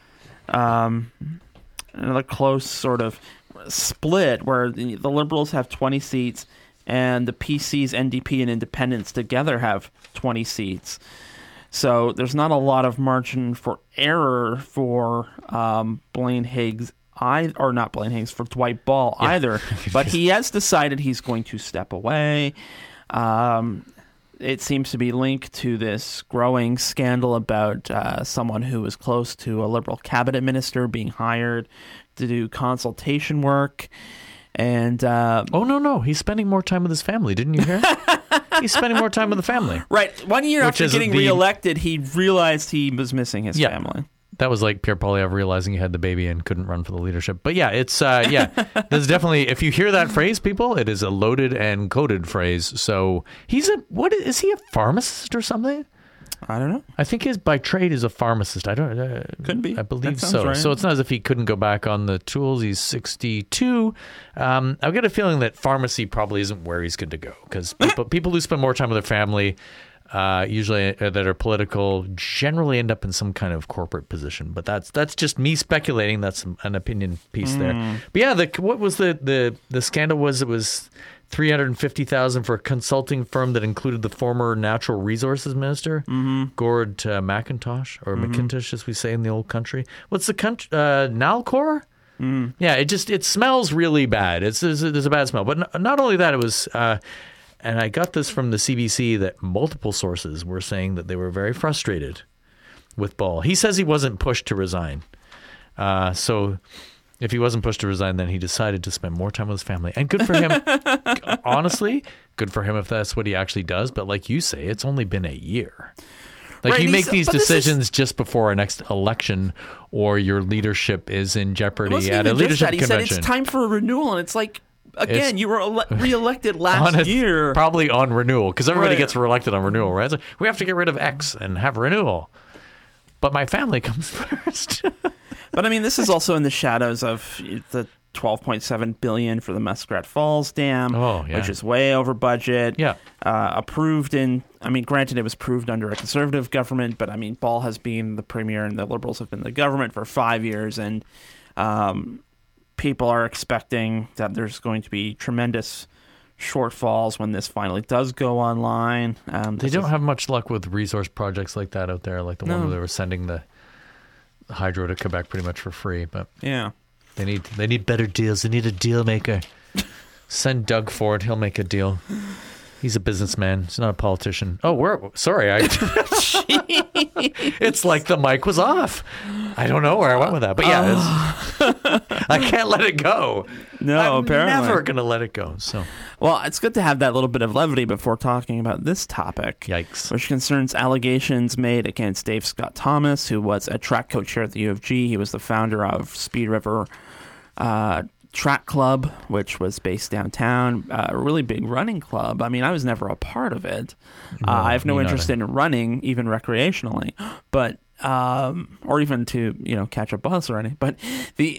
um, another close sort of split where the, the Liberals have twenty seats and the P Cs, N D P, and Independents together have twenty seats. So there's not a lot of margin for error for um, Blaine Higgs, I, or not Blaine Higgs, for Dwight Ball Yeah. either. But he has decided he's going to step away. Um, it seems to be linked to this growing scandal about uh, someone who was close to a Liberal cabinet minister being hired to do consultation work. And uh, Oh, no, no. He's spending more time with his family. Didn't you hear? He's spending more time with the family. right, one year Which after is getting the- reelected, he realized he was missing his Yeah. family. That was like Pierre Poilievre realizing he had the baby and couldn't run for the leadership. But yeah, it's, uh, yeah, there's definitely, if you hear that phrase, people, it is a loaded and coded phrase. So he's a, what is, is he a pharmacist or something? I don't know. I think his by trade is a pharmacist. I don't. Uh, Could be. I believe That sounds so. right. So it's not as if he couldn't go back on the tools. He's sixty-two. Um, I've got a feeling that pharmacy probably isn't where he's good to go because people, people who spend more time with their family, uh, usually uh, that are political, generally end up in some kind of corporate position. But that's that's just me speculating. That's an opinion piece Mm. there. But yeah, the what was the the the scandal was it was. three hundred fifty thousand dollars for a consulting firm that included the former Natural Resources Minister, mm-hmm. Gord uh, McIntosh, or mm-hmm. McIntosh, as we say in the old country. What's the country? Uh, Nalcor? Mm. Yeah, it just it smells really bad. It's there's a, there's a bad smell. But n- not only that, it was, uh, and I got this from the C B C that multiple sources were saying that they were very frustrated with Ball. He says he wasn't pushed to resign. Uh, so. If he wasn't pushed to resign, then he decided to spend more time with his family. And good for him. Honestly, good for him if that's what he actually does. But like you say, it's only been a year. Like Right, you and make he's- these but this is- decisions just before a next election or your leadership is in It jeopardy wasn't at a even just leadership that. He convention. said it's time for a renewal, and it's like, again, It's- you were ele- reelected last On a- year. Probably on renewal, because everybody Right. gets reelected on renewal, right? So we have to get rid of X and have renewal. But my family comes first. But I mean, this is also in the shadows of the twelve point seven billion dollars for the Muskrat Falls Dam, Oh, yeah. which is way over budget. Yeah. Uh, approved in, I mean, granted, it was approved under a conservative government, but I mean, Ball has been the premier and the Liberals have been the government for five years, and um, people are expecting that there's going to be tremendous shortfalls when this finally does go online. Um, They this don't is- have much luck with resource projects like that out there, like the one No. where they were sending the hydro to Quebec pretty much for free. But Yeah. They need they need better deals. They need a deal maker. Send Doug Ford. He'll make a deal. He's a businessman. He's not a politician. Oh, we're sorry. I, it's like the mic was off. I don't know where I went with that, but yeah, it's, I can't let it go. No, I'm apparently. never gonna let it go. So, well, it's good to have that little bit of levity before talking about this topic. Yikes. Which concerns allegations made against Dave Scott Thomas, who was a track coach here at the U of G. He was the founder of Speed River uh, Track Club, which was based downtown, uh, a really big running club. I mean, I was never a part of it. No, uh, I have no me interest neither. in running, even recreationally, but um, or even to you know catch a bus or anything. But the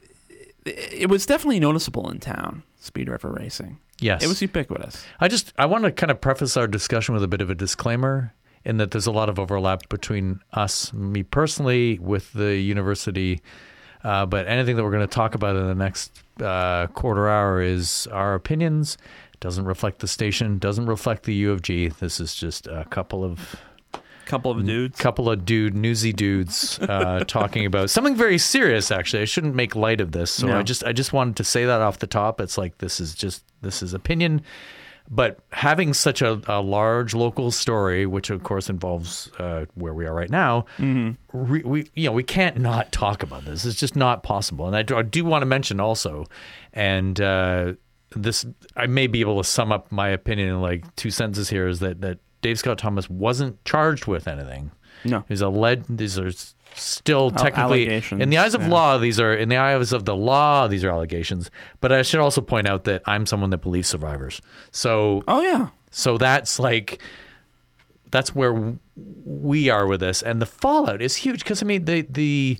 it was definitely noticeable in town. Speed River racing. Yes, It was ubiquitous. I just I want to kind of preface our discussion with a bit of a disclaimer in that there's a lot of overlap between us, me personally, with the university. Uh, but anything that we're going to talk about in the next uh, quarter hour is our opinions. Doesn't reflect the station. Doesn't reflect the U of G. This is just a couple of Couple of dudes. couple of dude newsy dudes uh, talking about something very serious. Actually, I shouldn't make light of this. So No. I just I just wanted to say that off the top. It's like this is just this is opinion. But having such a, a large local story, which of course involves uh, where we are right now, Mm-hmm. re, we you know we can't not talk about this. It's just not possible. And I do, I do want to mention also, and uh, this I may be able to sum up my opinion in like two sentences here, is that that Dave Scott Thomas wasn't charged with anything. No. He's alleged. These are still technically allegations, in the eyes of yeah. law. These are in the eyes of the law. These are allegations. But I should also point out that I'm someone that believes survivors. So, Oh yeah. so that's like that's where w- we are with this, and the fallout is huge because I mean the the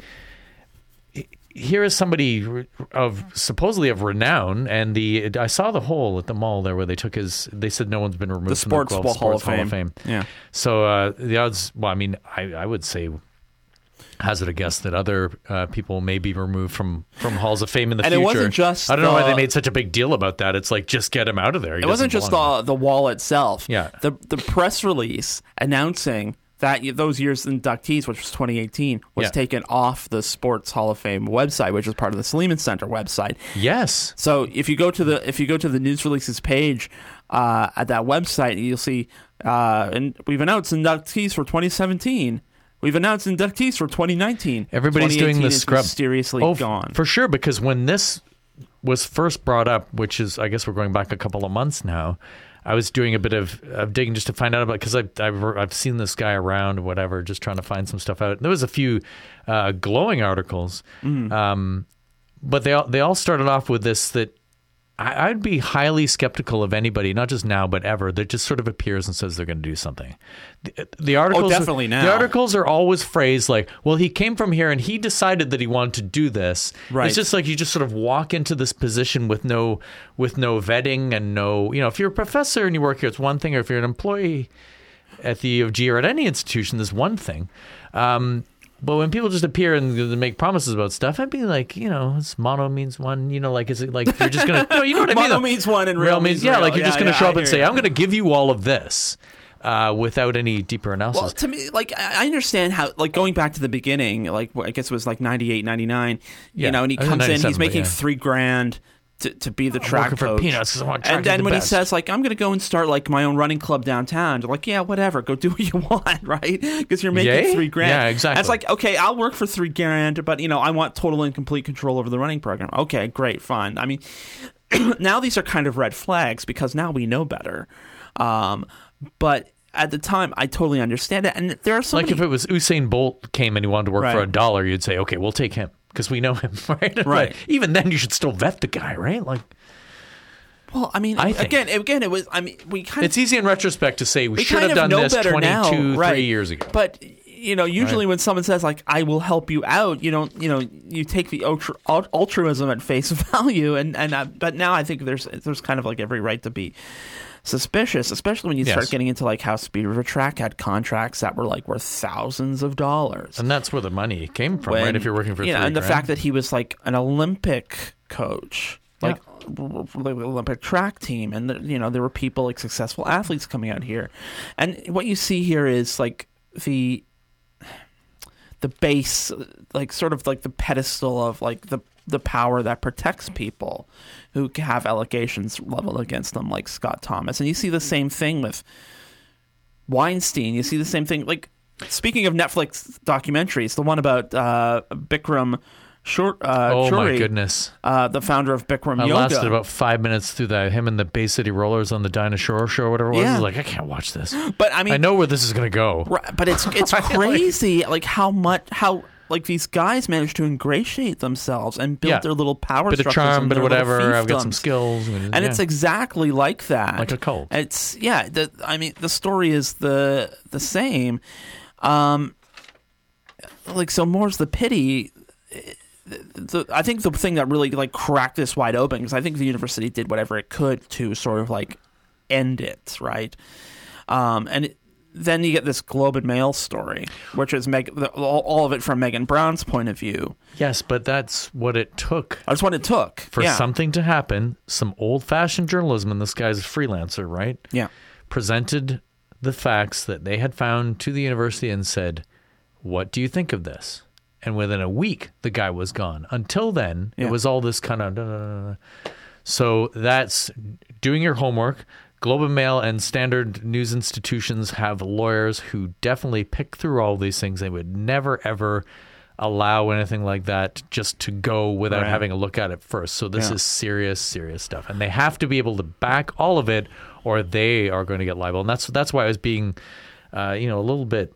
here is somebody of supposedly of renown, and the I saw the hole at the mall there where they took his. They said no one's been removed The from Sports the Hall, Guelph Hall of Fame. Yeah. So uh, the odds. Well, I mean, I, I would say. Hazard a guess that other uh, people may be removed from, from halls of fame in the And it future. wasn't just I don't know why the- they made such a big deal about that. It's like just get him out of there. He It wasn't doesn't just belong the the wall itself. Yeah. The the press release announcing that y- those years inductees, which was twenty eighteen, was Yeah. taken off the Sports Hall of Fame website, which is part of the Sleeman Center website. there. Yes. So if you go to the if you go to the news releases page uh, at that website, you'll see uh, and we've announced inductees for twenty seventeen. We've announced inductees for twenty nineteen. Everybody's doing the is scrub. mysteriously oh, f- gone. For sure, because when this was first brought up, which is, I guess we're going back a couple of months now, I was doing a bit of, of digging just to find out about, because I've, I've, I've seen this guy around, whatever, just trying to find some stuff out. There was a few uh, glowing articles, Mm-hmm. um, but they all, they all started off with this, that I, I'd be highly skeptical of anybody, not just now, but ever, that just sort of appears and says they're going to do something. The, the articles, definitely now. The articles are always phrased like, well, he came from here and he decided that he wanted to do this. Right. It's just like you just sort of walk into this position with no with no vetting and no, you know, if you're a professor and you work here, it's one thing, or if you're an employee at the U of G or at any institution, there's one thing. Um, but when people just appear and they make promises about stuff, I'd be like, you know, it's mono means one, you know, like, is it like you're just going to, no, you know what I mean? Mono means one and real means yeah, real. like you're just Yeah, going to yeah, show I up and hear say, you. I'm going to give you all of this. Uh, without any deeper analysis. Well, to me, like, I I understand how, like, going back to the beginning, like, I guess it was like ninety-eight, ninety-nine, Yeah. you know, and he I think comes in, he's ninety-seven, but making yeah. three grand to, to be the I'm track working for coach. peanuts 'cause I want track and to be then the when best. he says, like, I'm going to go and start, like, my own running club downtown, you're like, yeah, whatever, go do what you want, right? Because you're making Yay? three grand. Yeah, exactly. And it's like, okay, I'll work for three grand, but, you know, I want total and complete control over the running program. Okay, great, fine. I mean, now these are kind of red flags because now we know better. Um, but at the time, I totally understand it. And there are so Like many... if it was Usain Bolt came and he wanted to work for Right. a dollar, you'd say, okay, we'll take him because we know him, right? Right. But even then, you should still vet the guy, right? Like, Well, I mean, I think- again, again, it was. I mean, we kind it's of easy in retrospect to say we, we should kind have of done know this better now, twenty-two, right? three years ago. But you know, usually when someone says like, "I will help you out," you don't, you know, you take the ultra, ult- altruism at face value, and and uh, but now I think there's there's kind of like every right to be suspicious, especially when you Yes. start getting into like how Speed River Track had contracts that were like worth thousands of dollars. And that's where the money came from, When- right? If you're working for you know, three and the grand. fact that he was like an Olympic coach, like Yeah. r- r- the Olympic track team, and the, you know there were people like successful athletes coming out here, and what you see here is like the the base, like sort of like the pedestal of like the the power that protects people who have allegations leveled against them, like Scott Thomas. And you see the same thing with Weinstein. You see the same thing. Like, speaking of Netflix documentaries, the one about uh, Bikram Short, uh, oh Shuri, my goodness! Uh, the founder of Bikram I Yoga. lasted about five minutes through that. Him and the Bay City Rollers on the Dinah Shore show, or whatever it was. Yeah. I was like, I can't watch this. But I mean, I know where this is going to go. Right, but it's it's crazy, like how much how like these guys manage to ingratiate themselves and build Yeah. their little power Bit of structures charm, and bit of their little whatever. I've got some fiefdoms. skills, And yeah. it's exactly like that, Like a cult. It's yeah. The, I mean, the story is the the same. Um, like so, more's the pity. The, I think the thing that really like cracked this wide open, because I think the university did whatever it could to sort of like end it, right? Um, and it, then you get this Globe and Mail story, which is Meg, the, all, all of it from Megan Brown's point of view. Yes, but that's what it took. That's what it took For yeah. something to happen, some old-fashioned journalism, and this guy's a freelancer, right? Yeah. Presented the facts that they had found to the university and said, what do you think of this? And within a week, the guy was gone. Until then, Yeah. it was all this kind of... So that's doing your homework. Globe and Mail and standard news institutions have lawyers who definitely pick through all these things. They would never, ever allow anything like that just to go without Right. having a look at it first. So this Yeah. is serious, serious stuff. And they have to be able to back all of it or they are going to get liable. And that's that's why I was being, uh, you know, a little bit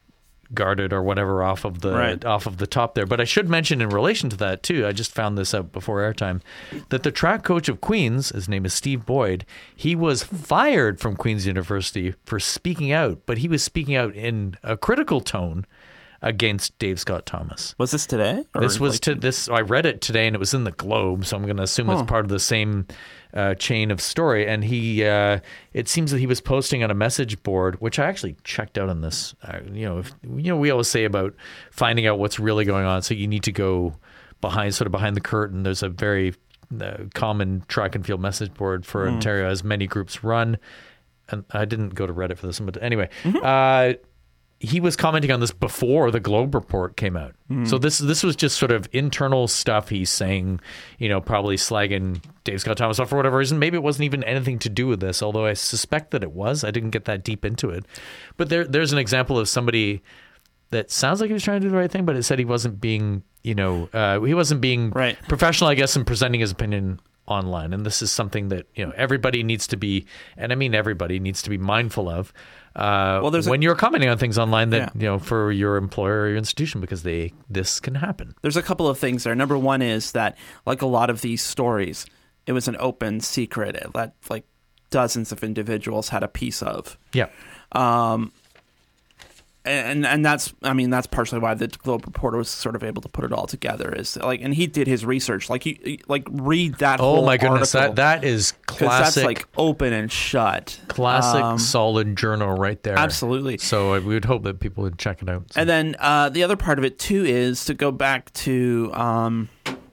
guarded or whatever off of the Right. off of the top there. But I should mention in relation to that too, I just found this out before airtime, that the track coach of Queens, his name is Steve Boyd, he was fired from Queens University for speaking out, but he was speaking out in a critical tone against Dave Scott Thomas. Was this today? Or This was like- to this. I read it today, and it was in the Globe, so I'm going to assume Huh. it's part of the same uh, chain of story. And he, uh, it seems that he was posting on a message board, which I actually checked out on this. Uh, you know, if, you know, we always say about finding out what's really going on, so you need to go behind, sort of behind the curtain. There's a very uh, common track and field message board for Mm. Ontario, as many groups run. And I didn't go to Reddit for this one, but anyway. Mm-hmm. Uh, he was commenting on this before the Globe report came out. Mm. So this this was just sort of internal stuff he's saying, you know, probably slagging Dave Scott Thomas off for whatever reason. Maybe it wasn't even anything to do with this, although I suspect that it was. I didn't get that deep into it. But there there's an example of somebody that sounds like he was trying to do the right thing, but it said he wasn't being, you know, uh, he wasn't being Right. professional, I guess, in presenting his opinion online. And this is something that, you know, everybody needs to be, and I mean everybody needs to be mindful of. Uh, Well, there's a- when you're commenting on things online that, Yeah. you know, for your employer or your institution, because they this can happen. There's a couple of things there. Number one is that, like a lot of these stories, it was an open secret that like dozens of individuals had a piece of. Yeah. Um, and and that's I mean that's partially why the Globe reporter was sort of able to put it all together, is like, and he did his research. Like you like read that. Oh whole my goodness, article, that that is 'cause classic. That's like open and shut. classic, Um, solid journal right there. Absolutely. So uh, we would hope that people would check it out. So- And then uh, the other part of it too is to go back to. Um,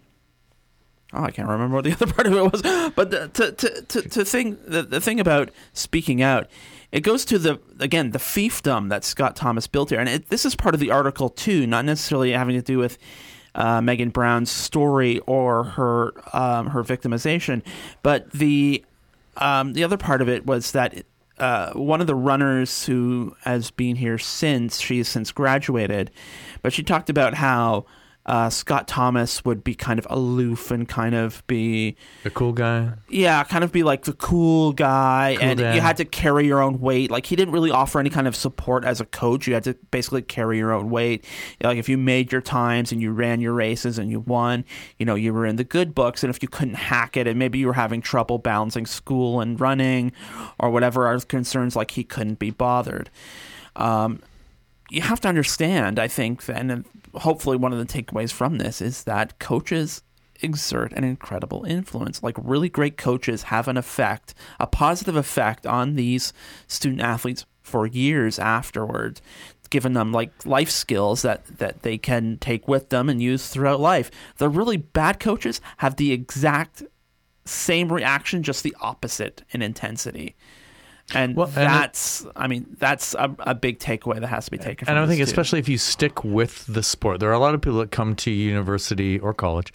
oh, I can't remember what the other part of it was. But the, to to to to thing the, the thing about speaking out, it goes to the again the fiefdom that Scott Thomas built here, and it, this is part of the article too, not necessarily having to do with uh, Megan Brown's story or her um, her victimization, but the um, the other part of it was that. Uh, one of the runners who has been here since, she has since graduated, but she talked about how uh, Scott Thomas would be kind of aloof and kind of be, the cool guy. yeah, kind of be like the cool guy, Cool and dad. you had to carry your own weight. Like, he didn't really offer any kind of support as a coach. You had to basically carry your own weight. Like, if you made your times and you ran your races and you won, you know, you were in the good books. And if you couldn't hack it and maybe you were having trouble balancing school and running or whatever other concerns, like, he couldn't be bothered. Um, you have to understand, I think, and hopefully one of the takeaways from this is that coaches exert an incredible influence. Like, really great coaches have an effect, a positive effect on these student athletes for years afterward, giving them like life skills that, that they can take with them and use throughout life. The really bad coaches have the exact same reaction, just the opposite in intensity. And Well, and that's, I mean, that's a, a big takeaway that has to be taken from And I this think too. especially if you stick with the sport, there are a lot of people that come to university or college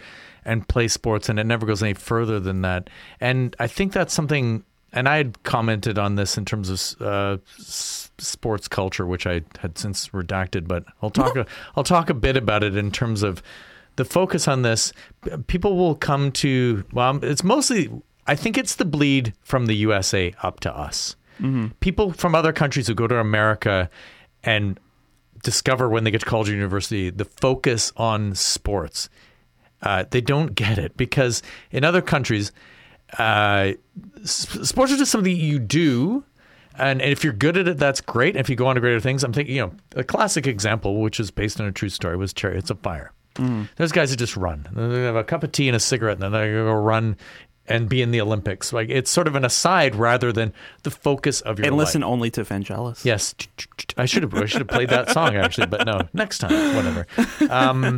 and play sports, and it never goes any further than that. And I think that's something, and I had commented on this in terms of uh, s- sports culture, which I had since redacted, but I'll talk a, I'll talk a bit about it in terms of the focus on this. People will come to, well, it's mostly, I think it's the bleed from the U S A up to us. Mm-hmm. People from other countries who go to America and discover when they get to college or university the focus on sports. Uh, they don't get it because in other countries, uh, s- sports are just something you do. And, and if you're good at it, that's great. And if you go on to greater things, I'm thinking, you know, a classic example, which is based on a true story, was Chariots of Fire. Mm. There's guys who just run. They have a cup of tea and a cigarette, and then they go run and be in the Olympics. Like, it's sort of an aside rather than the focus of your and life. listen only to Vangelis. Yes, I should have. I should have played that song actually, but no, next time, whatever. Um,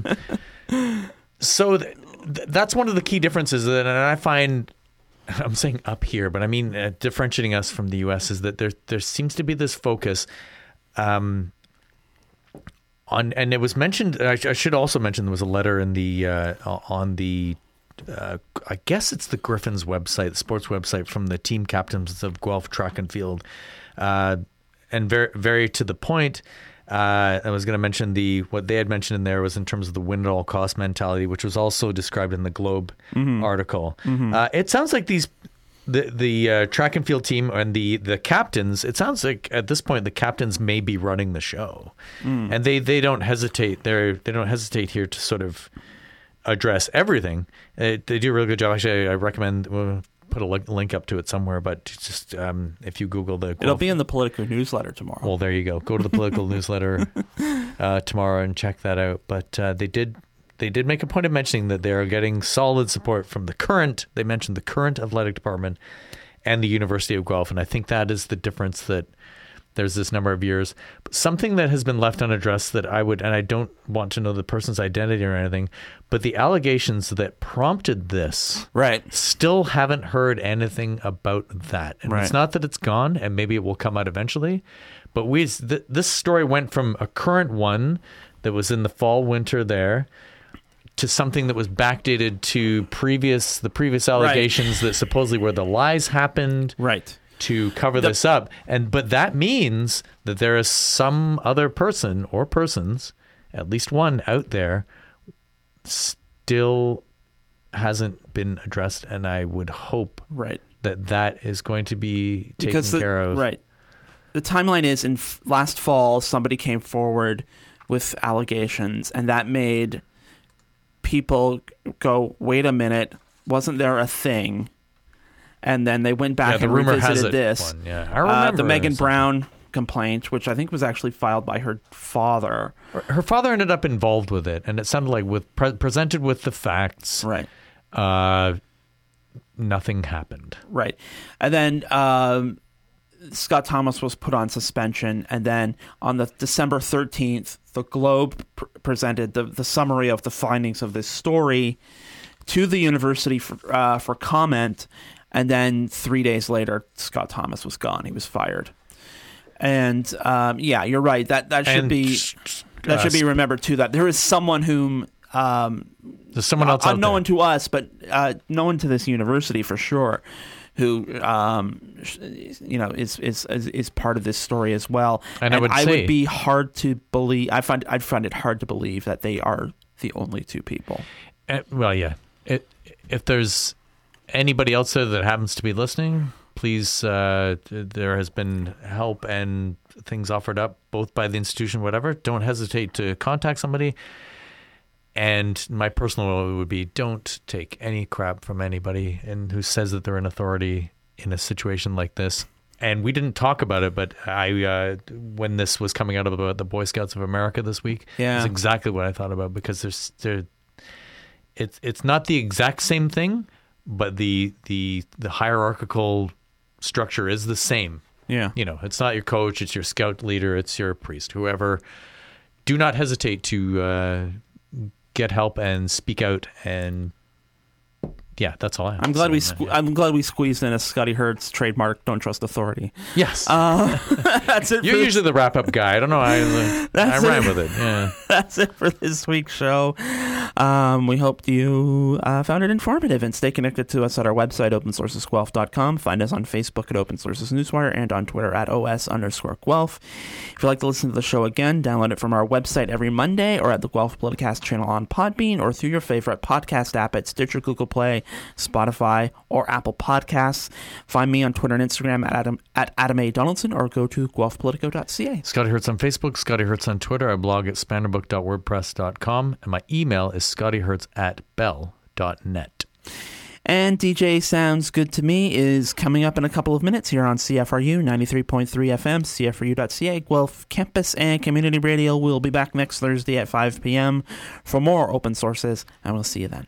so th- th- that's one of the key differences, and I find. I'm saying up here, but I mean uh, differentiating us from the U S is that there there seems to be this focus. Um, on and it was mentioned. I, I should also mention there was a letter in the uh, on the. Uh, I guess it's the Griffins website, the sports website, from the team captains of Guelph Track and Field, uh, and very, very to the point. Uh, I was going to mention the what they had mentioned in there was in terms of the win at all cost mentality, which was also described in the Globe mm-hmm. article. Mm-hmm. Uh, it sounds like these the the uh, track and field team and the the captains. It sounds like at this point the captains may be running the show, mm. and they they don't hesitate. They they don't hesitate here to sort of address everything. Uh, they do a really good job. Actually, I recommend we'll put a link, link up to it somewhere. But just um, if you Google the, it'll be in the Politico newsletter tomorrow. Well, there you go. Go to the Political newsletter uh, tomorrow and check that out. But uh, they did they did make a point of mentioning that they are getting solid support from the current. They mentioned the current athletic department and the University of Guelph, and I think that is the difference that. There's this number of years. Something that has been left unaddressed that I would, and I don't want to know the person's identity or anything, but the allegations that prompted this right. still haven't heard anything about that. And right. it's not that it's gone, and maybe it will come out eventually, but we th- this story went from a current one that was in the fall, winter there, to something that was backdated to previous the previous allegations right. that supposedly where the lies happened. Right. To cover the, this up. And but that means that there is some other person or persons, at least one out there, still hasn't been addressed. And I would hope right. that that is going to be taken because the, care of. Right. The timeline is in f- last fall, somebody came forward with allegations, and that made people go, wait a minute, wasn't there a thing? And then they went back yeah, and revisited this. One. Yeah, I remember uh, the Megan Brown complaint, which I think was actually filed by her father. Her father ended up involved with it, and it sounded like with pre- presented with the facts. Right. Uh, nothing happened. Right. And then um, Scott Thomas was put on suspension, and then on the December thirteenth, the Globe pr- presented the, the summary of the findings of this story to the university for, uh, for comment. And then three days later, Scott Thomas was gone. He was fired. And um, yeah, you're right. That that should and, be that uh, should be remembered too. That there is someone whom um, there's someone else unknown out there. to us, but uh, known to this university for sure, who um, you know is, is is is part of this story as well. And, and I would I say, would be hard to believe. I find I'd find it hard to believe that they are the only two people. Uh, well, yeah. It, if there's anybody else there that happens to be listening, please, uh, there has been help and things offered up both by the institution, whatever. Don't hesitate to contact somebody. And my personal rule would be don't take any crap from anybody and who says that they're an authority in a situation like this. And we didn't talk about it, but I, uh, when this was coming out about the Boy Scouts of America this week, yeah. it's exactly what I thought about, because there's there, it's it's not the exact same thing, but the the the hierarchical structure is the same. Yeah. You know, it's not your coach, it's your scout leader, it's your priest, whoever. Do not hesitate to uh, get help and speak out. And yeah, that's all I have. I'm glad we that, sque- yeah. I'm glad we squeezed in a Scotty Hertz trademark. Don't trust authority. Yes. Uh, that's it. You're for usually the wrap up guy. I don't know. I, I That's rhyme it. with it. Yeah. That's it for this week's show. Um, we hope you uh, found it informative, and stay connected to us at our website, open sources guelph dot com. Find us on Facebook at Open Sources Newswire and on Twitter at os underscore Guelph. If you'd like to listen to the show again, download it from our website every Monday or at the Guelph Politicast channel on Podbean or through your favorite podcast app at Stitcher, Google Play, Spotify, or Apple Podcasts. Find me on Twitter and Instagram at Adam, at Adam A. Donaldson, or go to guelph politico dot c a. Scotty Hertz on Facebook, Scotty Hertz on Twitter. I blog at spannerbook dot wordpress dot com, and my email is scottyhertz at bell dot net. And D J Sounds Good to Me is coming up in a couple of minutes here on C F R U ninety-three point three F M, C F R U dot C A, Guelph Campus and Community Radio. We'll be back next Thursday at five p.m. for more Open Sources, and we'll see you then.